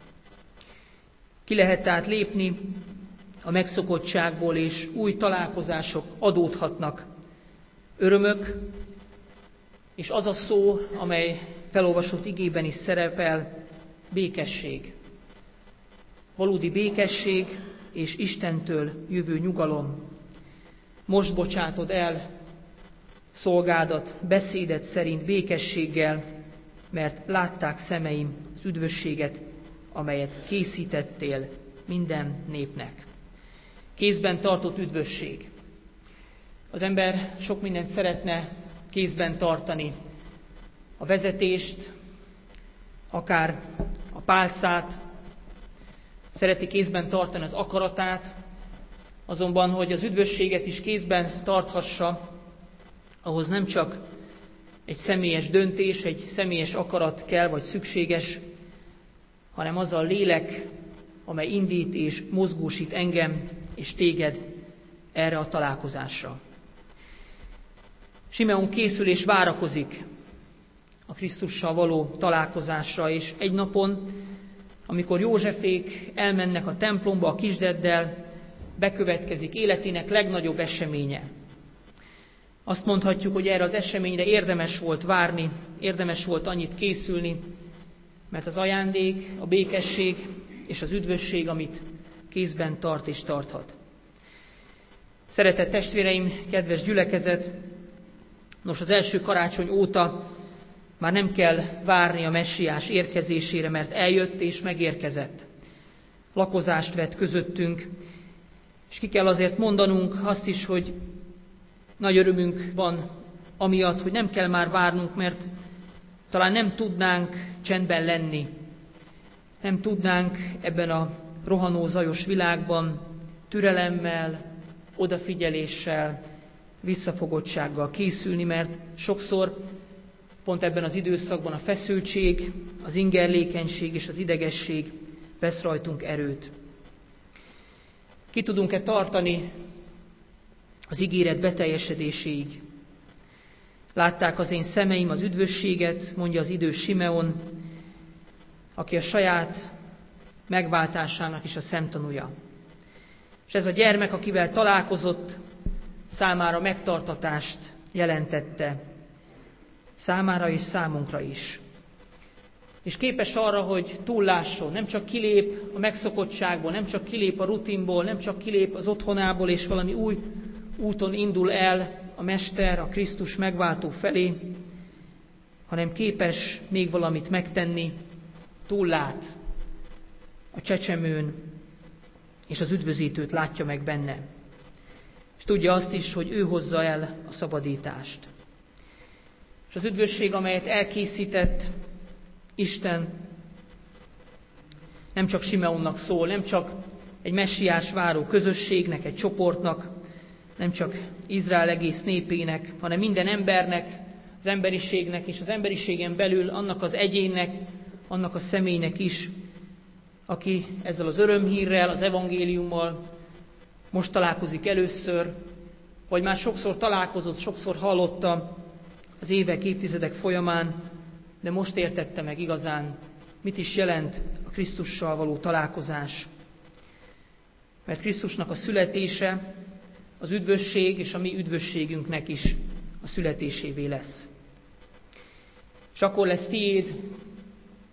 S6: Ki lehet tehát lépni a megszokottságból, és új találkozások adódhatnak. Örömök, és az a szó, amely felolvasott igében is szerepel, békesség. Valódi békesség és Istentől jövő nyugalom. Most bocsátod el szolgádat, beszédet szerint békességgel, mert látták szemeim az üdvösséget, amelyet készítettél minden népnek. Kézben tartott üdvösség. Az ember sok mindent szeretne kézben tartani. A vezetést, akár a pálcát, szereti kézben tartani az akaratát, azonban, hogy az üdvösséget is kézben tarthassa, ahhoz nem csak egy személyes döntés, egy személyes akarat kell vagy szükséges, hanem az a lélek, amely indít és mozgósít engem és téged erre a találkozásra. Simeon készül és várakozik a Krisztussal való találkozásra, és egy napon, amikor Józsefék elmennek a templomba a kisdeddel, bekövetkezik életének legnagyobb eseménye. Azt mondhatjuk, hogy erre az eseményre érdemes volt várni, érdemes volt annyit készülni, mert az ajándék, a békesség és az üdvösség, amit kézben tart és tarthat. Szeretett testvéreim, kedves gyülekezet, nos, az első karácsony óta már nem kell várni a messiás érkezésére, mert eljött és megérkezett. Lakozást vett közöttünk, és ki kell azért mondanunk azt is, hogy nagy örömünk van amiatt, hogy nem kell már várnunk, mert talán nem tudnánk csendben lenni. Nem tudnánk ebben a rohanó zajos világban türelemmel, odafigyeléssel, visszafogottsággal készülni, mert sokszor pont ebben az időszakban a feszültség, az ingerlékenység és az idegesség vesz rajtunk erőt. Ki tudunk-e tartani az ígéret beteljesedéséig? Látták az én szemeim az üdvösséget, mondja az idős Simeon, aki a saját megváltásának is a szemtanúja. És ez a gyermek, akivel találkozott, számára megtartatást jelentette, számára és számunkra is. És képes arra, hogy túllásson, nem csak kilép a megszokottságból, nem csak kilép a rutinból, nem csak kilép az otthonából, és valami új úton indul el a Mester, a Krisztus megváltó felé, hanem képes még valamit megtenni, túllát a csecsemőn, és az üdvözítőt látja meg benne. És tudja azt is, hogy ő hozza el a szabadítást. És az üdvösség, amelyet elkészített Isten, nem csak Simeonnak szól, nem csak egy messiás váró közösségnek, egy csoportnak, nem csak Izrael egész népének, hanem minden embernek, az emberiségnek és az emberiségen belül annak az egyénnek, annak a személynek is, aki ezzel az örömhírrel, az evangéliummal most találkozik először, vagy már sokszor találkozott, sokszor hallotta az évek, évtizedek folyamán, de most értette meg igazán, mit is jelent a Krisztussal való találkozás. Mert Krisztusnak a születése az üdvösség, és a mi üdvösségünknek is a születésévé lesz. És akkor lesz tiéd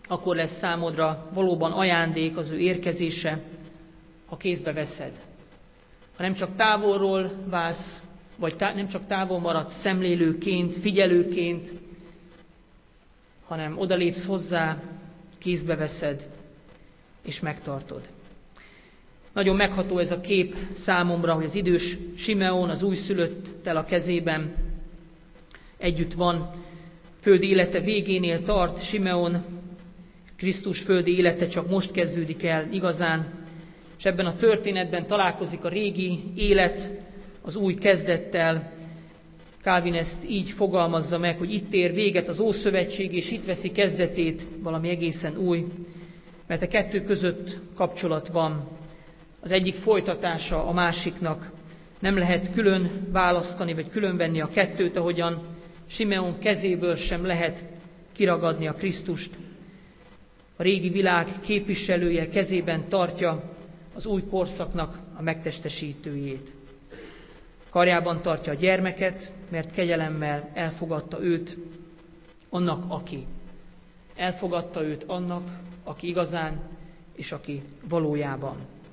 S6: akkor lesz számodra valóban ajándék az ő érkezése, ha kézbe veszed. Ha nem csak távolról válsz, vagy nem csak távol maradsz szemlélőként, figyelőként, hanem odalépsz hozzá, kézbe veszed, és megtartod. Nagyon megható ez a kép számomra, hogy az idős Simeon az újszülöttel a kezében együtt van, földi élete végénél tart. Simeon, Krisztus földi élete csak most kezdődik el igazán, és ebben a történetben találkozik a régi élet az új kezdettel. Calvin ezt így fogalmazza meg, hogy itt ér véget az Ószövetség, és itt veszi kezdetét valami egészen új, mert a kettő között kapcsolat van. Az egyik folytatása a másiknak. Nem lehet külön választani, vagy különvenni a kettőt, ahogyan Simeon kezéből sem lehet kiragadni a Krisztust. A régi világ képviselője kezében tartja az új korszaknak a megtestesítőjét. Karjában tartja a gyermeket, mert kegyelemmel elfogadta őt annak, aki. Elfogadta őt annak, aki igazán, és aki valójában.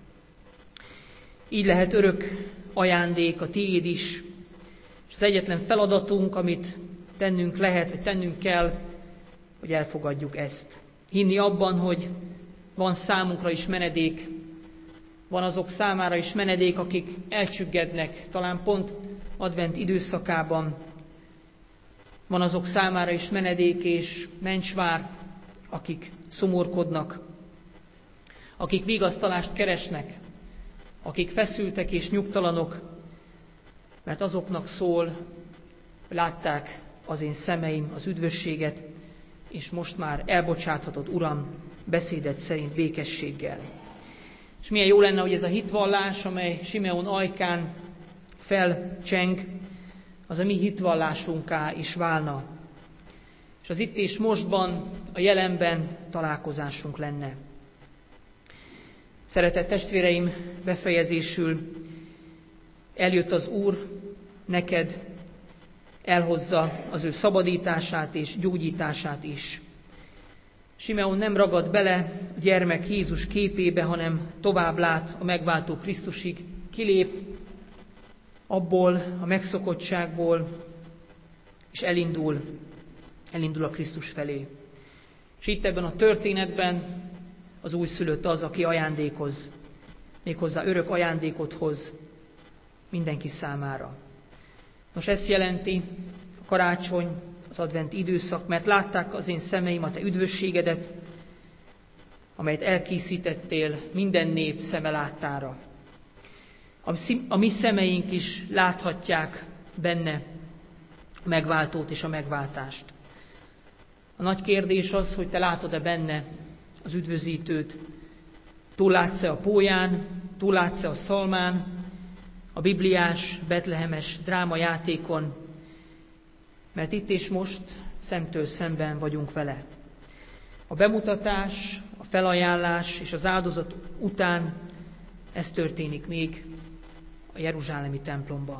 S6: Így lehet örök ajándék a tiéd is, és az egyetlen feladatunk, amit tennünk lehet, vagy tennünk kell, hogy elfogadjuk ezt. Hinni abban, hogy van számunkra is menedék, van azok számára is menedék, akik elcsüggednek, talán pont advent időszakában. Van azok számára is menedék és mencsvár, akik szomorkodnak, akik vigasztalást keresnek, akik feszültek és nyugtalanok, mert azoknak szól, hogy látták az én szemeim az üdvösséget, és most már elbocsáthatod, Uram, beszéded szerint békességgel. És milyen jó lenne, hogy ez a hitvallás, amely Simeon ajkán felcseng, az a mi hitvallásunká is válna. És az itt és mostban, a jelenben találkozásunk lenne. Szeretett testvéreim, befejezésül eljött az Úr, neked elhozza az ő szabadítását és gyógyítását is. Simeon nem ragad bele a gyermek Jézus képébe, hanem tovább lát a megváltó Krisztusig, kilép abból a megszokottságból, és elindul a Krisztus felé. És itt ebben a történetben az újszülött az, aki ajándékoz, méghozzá örök ajándékot hoz mindenki számára. Most ezt jelenti a karácsony, az advent időszak, mert látták az én szemeim a te üdvösségedet, amelyet elkészítettél minden nép szeme láttára. A mi szemeink is láthatják benne a megváltót és a megváltást. A nagy kérdés az, hogy te látod-e benne az üdvözítőt. Túllátsz-e a pólyán, túllátsz-e a szalmán, a bibliás, betlehemes drámajátékon, mert itt és most szemtől szemben vagyunk vele. A bemutatás, a felajánlás és az áldozat után ez történik még a jeruzsálemi templomban.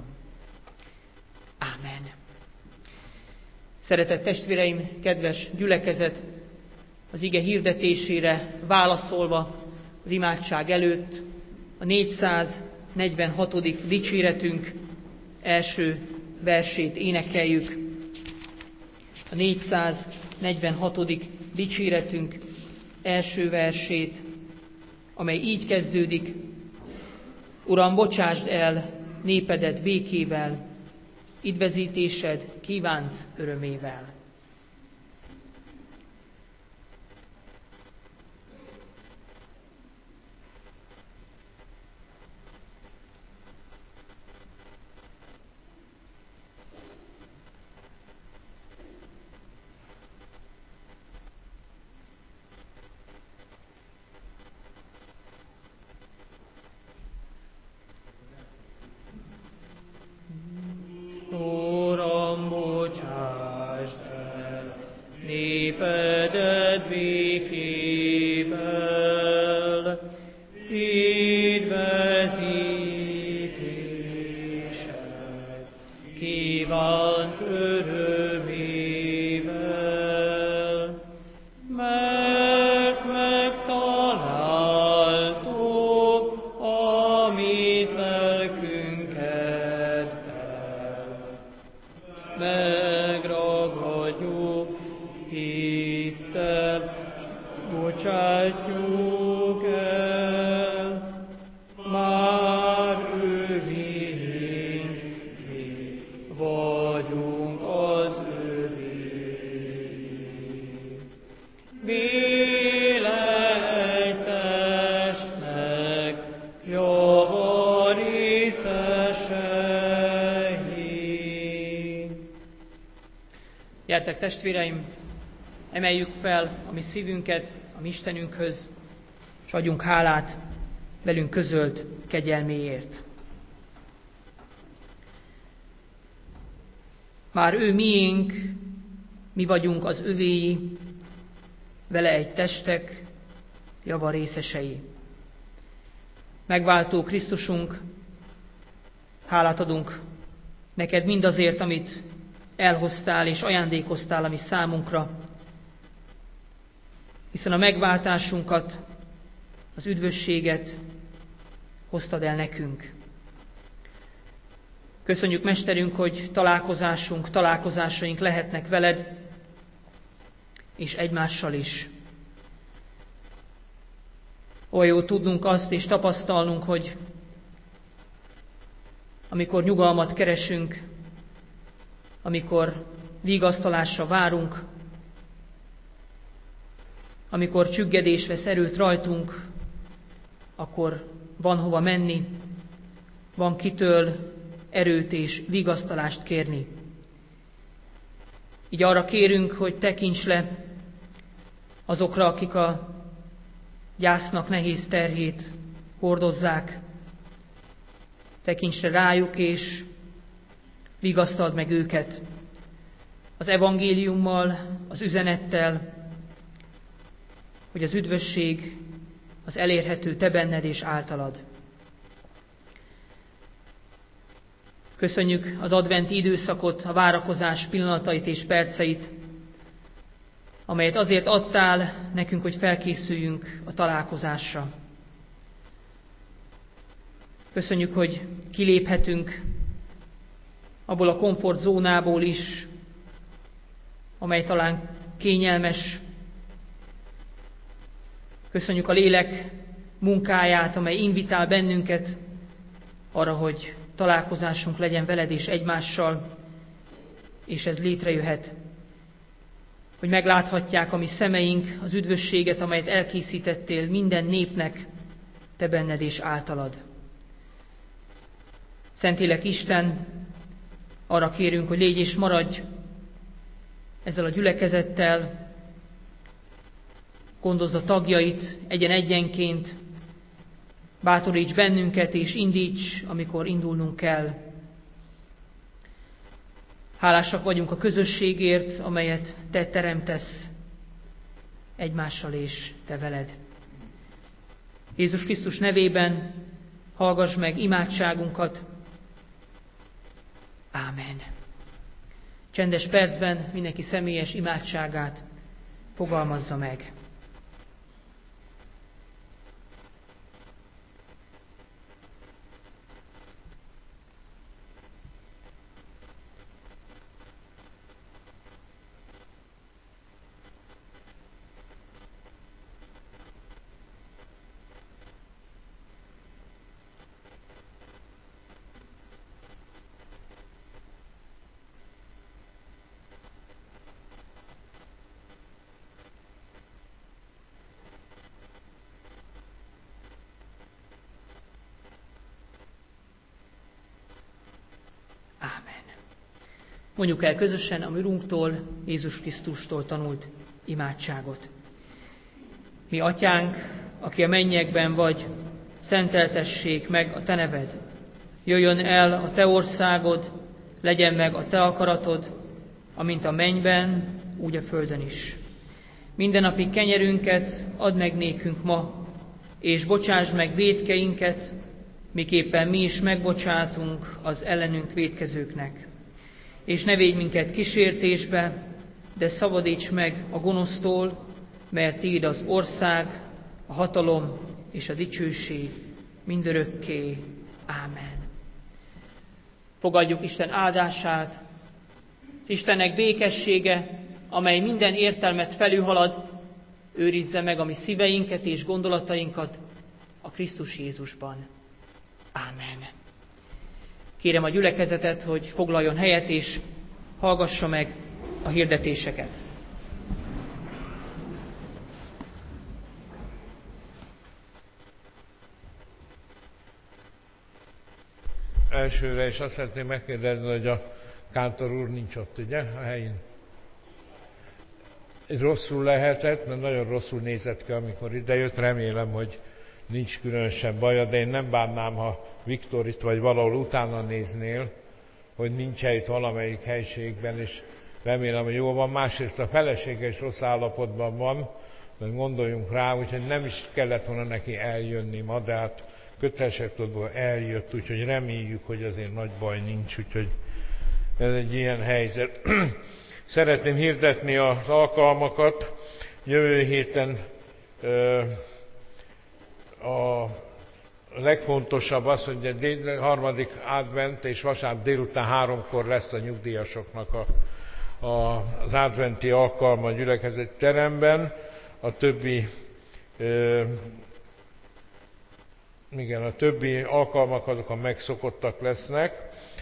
S6: Ámen. Szeretett testvéreim, kedves gyülekezet, az ige hirdetésére válaszolva az imádság előtt a 446. dicséretünk első versét énekeljük. A 446. dicséretünk első versét, amely így kezdődik: Uram, bocsásd el népedet békével, idvezítésed kívánc örömével. Népedet békével, idvezítésed kívánt örömével, mert megragadjuk hittel, bocsátjuk el, már övéink, mi vagyunk az övéink. Vélej testnek javarészesei. Gyertek, testvéreim, emeljük fel a mi szívünket a mi Istenünkhöz, és adjunk hálát velünk közölt kegyelméért. Már ő miénk, mi vagyunk az övéi, vele egy testek, java részesei. Megváltó Krisztusunk, hálát adunk neked mindazért, amit elhoztál és ajándékoztál a mi számunkra, hiszen a megváltásunkat, az üdvösséget hoztad el nekünk. Köszönjük, Mesterünk, hogy találkozásaink lehetnek veled, és egymással is. Olyan jó tudnunk azt és tapasztalnunk, hogy amikor nyugalmat keresünk, amikor vigasztalásra várunk, amikor csüggedés vesz erőt rajtunk, akkor van hova menni, van kitől erőt és vigasztalást kérni. Így arra kérünk, hogy tekints le azokra, akik a gyásznak nehéz terhét hordozzák. Tekints le rájuk, és vigasztald meg őket az evangéliummal, az üzenettel, hogy az üdvösség az elérhető te benned és általad. Köszönjük az adventi időszakot, a várakozás pillanatait és perceit, amelyet azért adtál nekünk, hogy felkészüljünk a találkozásra. Köszönjük, hogy kiléphetünk abból a komfortzónából is, amely talán kényelmes. Köszönjük a lélek munkáját, amely invitál bennünket arra, hogy találkozásunk legyen veled és egymással, és ez létrejöhet, hogy megláthatják a mi szemeink az üdvösséget, amelyet elkészítettél minden népnek, te benned és általad. Szentlélek Isten, arra kérünk, hogy légy és maradj ezzel a gyülekezettel, gondozz a tagjait egyen-egyenként, bátoríts bennünket és indíts, amikor indulnunk kell. Hálásak vagyunk a közösségért, amelyet te teremtesz egymással és te veled. Jézus Krisztus nevében hallgass meg imádságunkat. Ámen. Csendes percben mindenki személyes imádságát fogalmazza meg. Mondjuk el közösen a mi Urunktól, Jézus Krisztustól tanult imádságot. Mi Atyánk, aki a mennyekben vagy, szenteltessék meg a te neved. Jöjjön el a te országod, legyen meg a te akaratod, amint a mennyben, úgy a földön is. Mindennapi kenyerünket add meg nékünk ma, és bocsásd meg vétkeinket, miképpen mi is megbocsátunk az ellenünk vétkezőknek. És ne védj minket kísértésbe, de szabadíts meg a gonosztól, mert tiéd az ország, a hatalom és a dicsőség mindörökké. Ámen. Fogadjuk Isten áldását. Az Istennek békessége, amely minden értelmet felülhalad, őrizze meg a mi szíveinket és gondolatainkat a Krisztus Jézusban. Ámen. Kérem a gyülekezetet, hogy foglaljon helyet és hallgassa meg a hirdetéseket.
S2: Elsőre is azt szeretném megkérdezni, hogy a kántor úr nincs ott, ugye, a helyén. Rosszul lehetett, mert nagyon rosszul nézett ki, amikor idejött. Remélem, hogy nincs különösebb baja, de én nem bánnám, ha Viktor itt vagy valahol utána néznél, hogy nincs itt valamelyik helységben, és remélem, hogy jól van. Másrészt a felesége is rossz állapotban van, mert gondoljunk rá, úgyhogy nem is kellett volna neki eljönni ma, de hát kötelességtudból eljött, úgyhogy reméljük, hogy azért nagy baj nincs, úgyhogy ez egy ilyen helyzet. Szeretném hirdetni az alkalmakat. Jövő héten a legfontosabb az, hogy a harmadik advent és vasárnap délután 3-kor lesz a nyugdíjasoknak az adventi alkalma a gyülekezeti teremben. A többi alkalmak azok a megszokottak lesznek.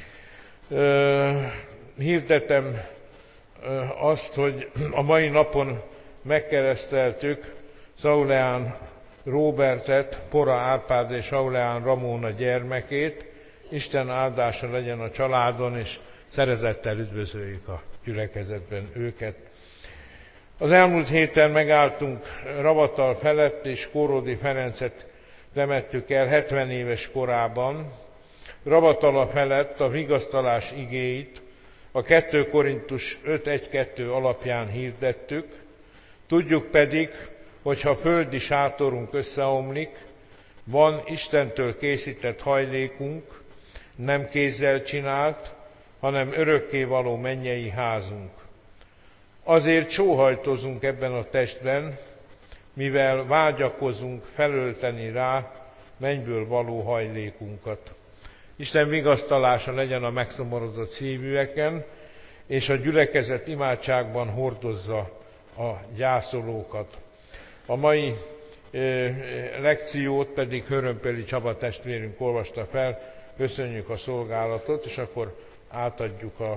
S2: Hirdetem azt, hogy a mai napon megkereszteltük Szauleán Róbertet, Pora Árpád és Szauleán Ramóna gyermekét. Isten áldása legyen a családon, és szeretettel üdvözöljük a gyülekezetben őket. Az elmúlt héten megálltunk Ravatal felett, és Kóródi Ferencet temettük el 70 éves korában. Ravatala felett a vigasztalás igéit a 2 Korintus 5.1.2 alapján hirdettük. Tudjuk pedig, hogy ha földi sátorunk összeomlik, van Istentől készített hajlékunk, nem kézzel csinált, hanem örökkévaló mennyei házunk. Azért sóhajtozunk ebben a testben, mivel vágyakozunk felölteni rá mennyből való hajlékunkat. Isten vigasztalása legyen a megszomorodott szívűeken, és a gyülekezet imádságban hordozza a gyászolókat. A mai lekciót pedig Hörömpöli Csaba testvérünk olvasta fel. Köszönjük a szolgálatot, és akkor átadjuk a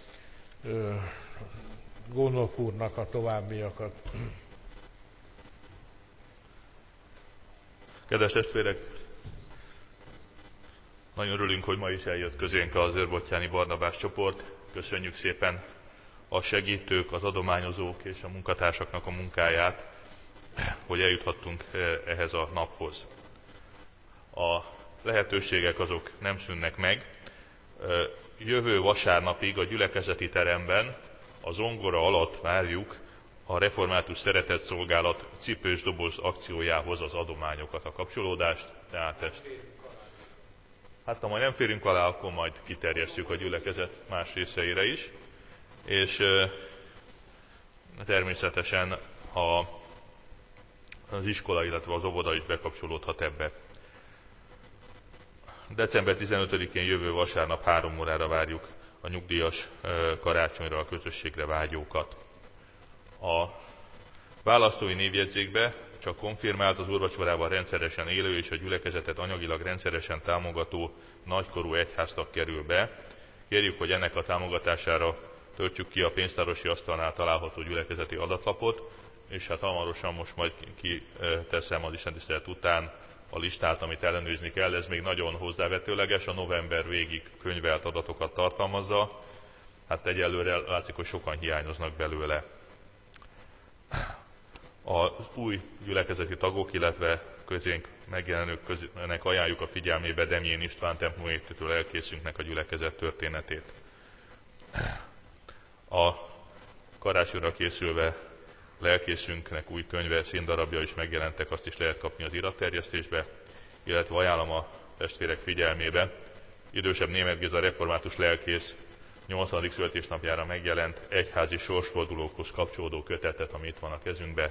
S2: gondnok úrnak a továbbiakat.
S12: Kedves testvérek, nagyon örülünk, hogy ma is eljött közénk az Őrbottyáni Barnabás csoport. Köszönjük szépen a segítők, az adományozók és a munkatársaknak a munkáját, hogy eljuthattunk ehhez a naphoz. A lehetőségek azok nem szűnnek meg. Jövő vasárnapig a gyülekezeti teremben a zongora alatt várjuk a Református Szeretett Szolgálat cipős doboz akciójához az adományokat, a kapcsolódást. Tehát ezt, hát ha majd nem férünk alá, akkor majd kiterjesztjük a gyülekezet más részeire is. És természetesen az iskola, illetve az óvoda is bekapcsolódhat ebbe. December 15-én jövő vasárnap 3 órára várjuk a nyugdíjas karácsonyra a közösségre vágyókat. A választói névjegyzékbe csak konfirmált, az úrvacsorával rendszeresen élő és a gyülekezetet anyagilag rendszeresen támogató nagykorú egyháztag kerül be. Kérjük, hogy ennek a támogatására töltsük ki a pénztárosi asztalnál található gyülekezeti adatlapot, és hát hamarosan most majd kiteszem az istentisztelet után a listát, amit ellenőrizni kell. Ez még nagyon hozzávetőleges, a november végig könyvelt adatokat tartalmazza. Hát egyelőre látszik, hogy sokan hiányoznak belőle. Az új gyülekezeti tagok, illetve közénk megjelenőknek ajánljuk a figyelmébe Demjén István templomépítő lelkészünknek a gyülekezet történetét. A karácsonyra készülve lelkészünknek új könyve, színdarabja is megjelentek, azt is lehet kapni az iratterjesztésbe, illetve ajánlom a testvérek figyelmébe. Idősebb Németh Géza református lelkész 80. születésnapjára megjelent egyházi sorsfordulókhoz kapcsolódó kötetet, ami itt van a kezünkbe.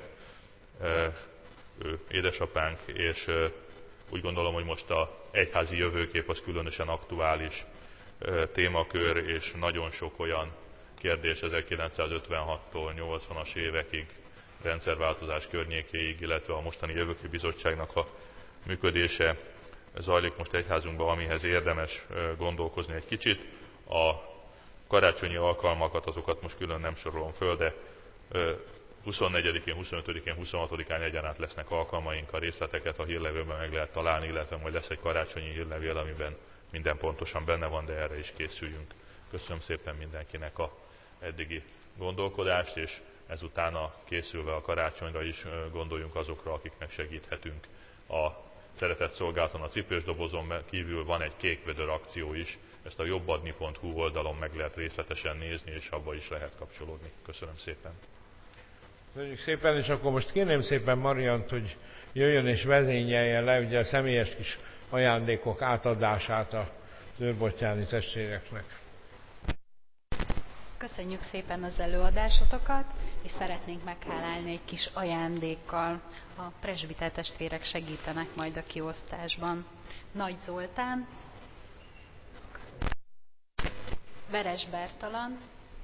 S12: Ő édesapánk, és úgy gondolom, hogy most az egyházi jövőkép az különösen aktuális témakör, és nagyon sok olyan kérdés 1956-tól 80-as évekig, rendszerváltozás környékéig, illetve a mostani Jövőkép Bizottságnak a működése zajlik most egyházunkban, amihez érdemes gondolkozni egy kicsit. A karácsonyi alkalmakat, azokat most külön nem sorolom föl, de 24-én, 25-én, 26-án egyaránt lesznek alkalmaink, a részleteket a hírlevélben meg lehet találni, illetve majd lesz egy karácsonyi hírlevél, amiben minden pontosan benne van, de erre is készüljünk. Köszönöm szépen mindenkinek a eddigi gondolkodást, és ezután készülve a karácsonyra is gondoljunk azokra, akiknek segíthetünk. A szeretett szolgálaton a cipős dobozon kívül van egy kék vödör akció is, ezt a jobbadni.hu oldalon meg lehet részletesen nézni, és abba is lehet kapcsolódni. Köszönöm szépen.
S2: Köszönjük szépen, és akkor most kérném szépen Mariant, hogy jöjjön és vezényelje le ugye a személyes kis ajándékok átadását az őrbottyáni testvéreknek.
S13: Köszönjük szépen az előadásotokat, és szeretnénk meghálálni egy kis ajándékkal. A presbiter testvérek segítenek majd a kiosztásban. Nagy Zoltán, Veres Bertalan,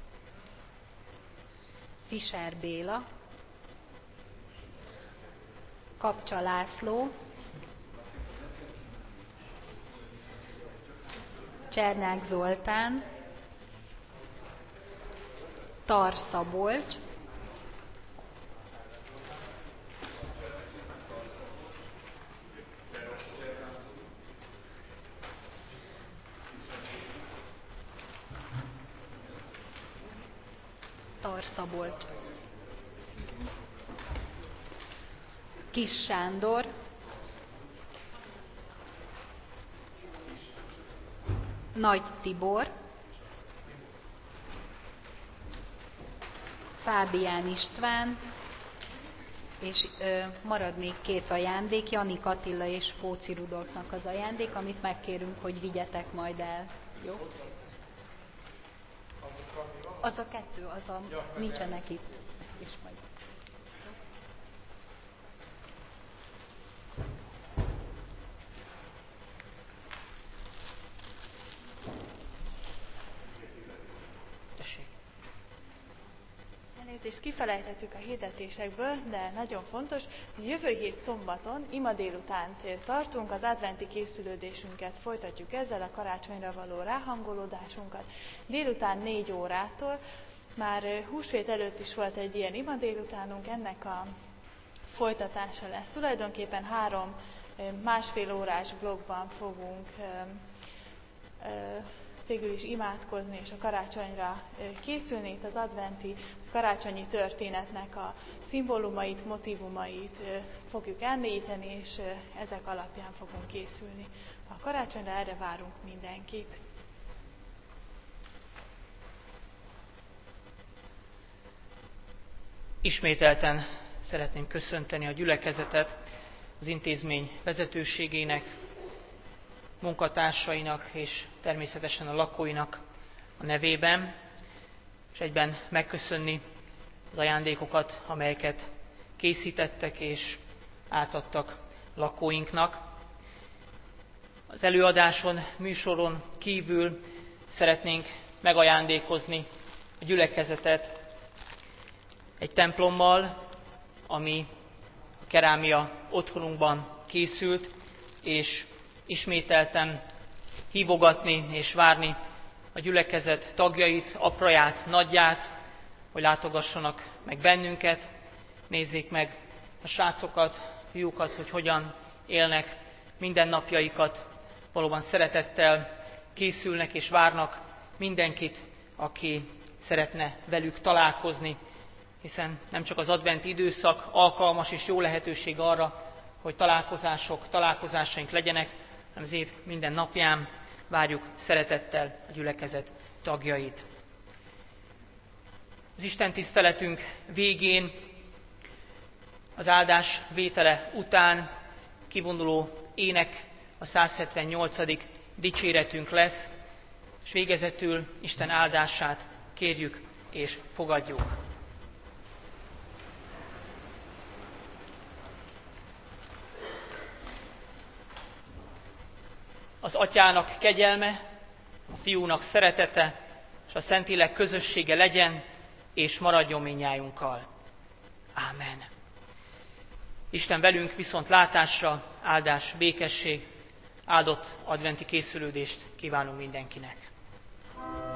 S13: Fischer Béla, Kapcsa László, Csernák Zoltán, Tar Szabolcs, Kis Sándor, Nagy Tibor, Fábián István, és marad még 2 ajándék, Janik Attila és Póci Rudolfnak az ajándék, amit megkérünk, hogy vigyetek majd el. Jó? Az a 2, nincsenek itt. És majd.
S14: Elnézést, kifelejtettük a hirdetésekből, de nagyon fontos, hogy jövő hét szombaton ima délutánt tartunk, az adventi készülődésünket folytatjuk ezzel, a karácsonyra való ráhangolódásunkat. Délután 4 órától, már húsvét előtt is volt egy ilyen ima délutánunk, ennek a folytatása lesz. Tulajdonképpen 3 másfél órás blogban fogunk végül is imádkozni és a karácsonyra készülni. Itt az adventi karácsonyi történetnek a szimbólumait, motívumait fogjuk elmélyíteni, és ezek alapján fogunk készülni. A karácsonyra erre várunk mindenkit.
S6: Ismételten szeretném köszönteni a gyülekezetet, az intézmény vezetőségének, munkatársainak és természetesen a lakóinak a nevében, és egyben megköszönni az ajándékokat, amelyeket készítettek és átadtak lakóinknak. Az előadáson, műsoron kívül szeretnénk megajándékozni a gyülekezetet egy templommal, ami a kerámia otthonunkban készült, és ismételten hívogatni és várni a gyülekezet tagjait, apraját, nagyját, hogy látogassanak meg bennünket, nézzék meg a srácokat, fiúkat, hogy hogyan élnek mindennapjaikat, valóban szeretettel készülnek és várnak mindenkit, aki szeretne velük találkozni, hiszen nem csak az adventi időszak alkalmas és jó lehetőség arra, hogy találkozásaink legyenek, hanem az év minden napján várjuk szeretettel a gyülekezet tagjait. Az Isten tiszteletünk végén, az áldás vétele után kivonuló ének, a 178. dicséretünk lesz, és végezetül Isten áldását kérjük és fogadjuk. Az Atyának kegyelme, a Fiúnak szeretete és a Szentlélek közössége legyen, és maradjon mindnyájunkkal. Ámen. Isten velünk viszont látásra, áldás, békesség, áldott adventi készülődést kívánunk mindenkinek.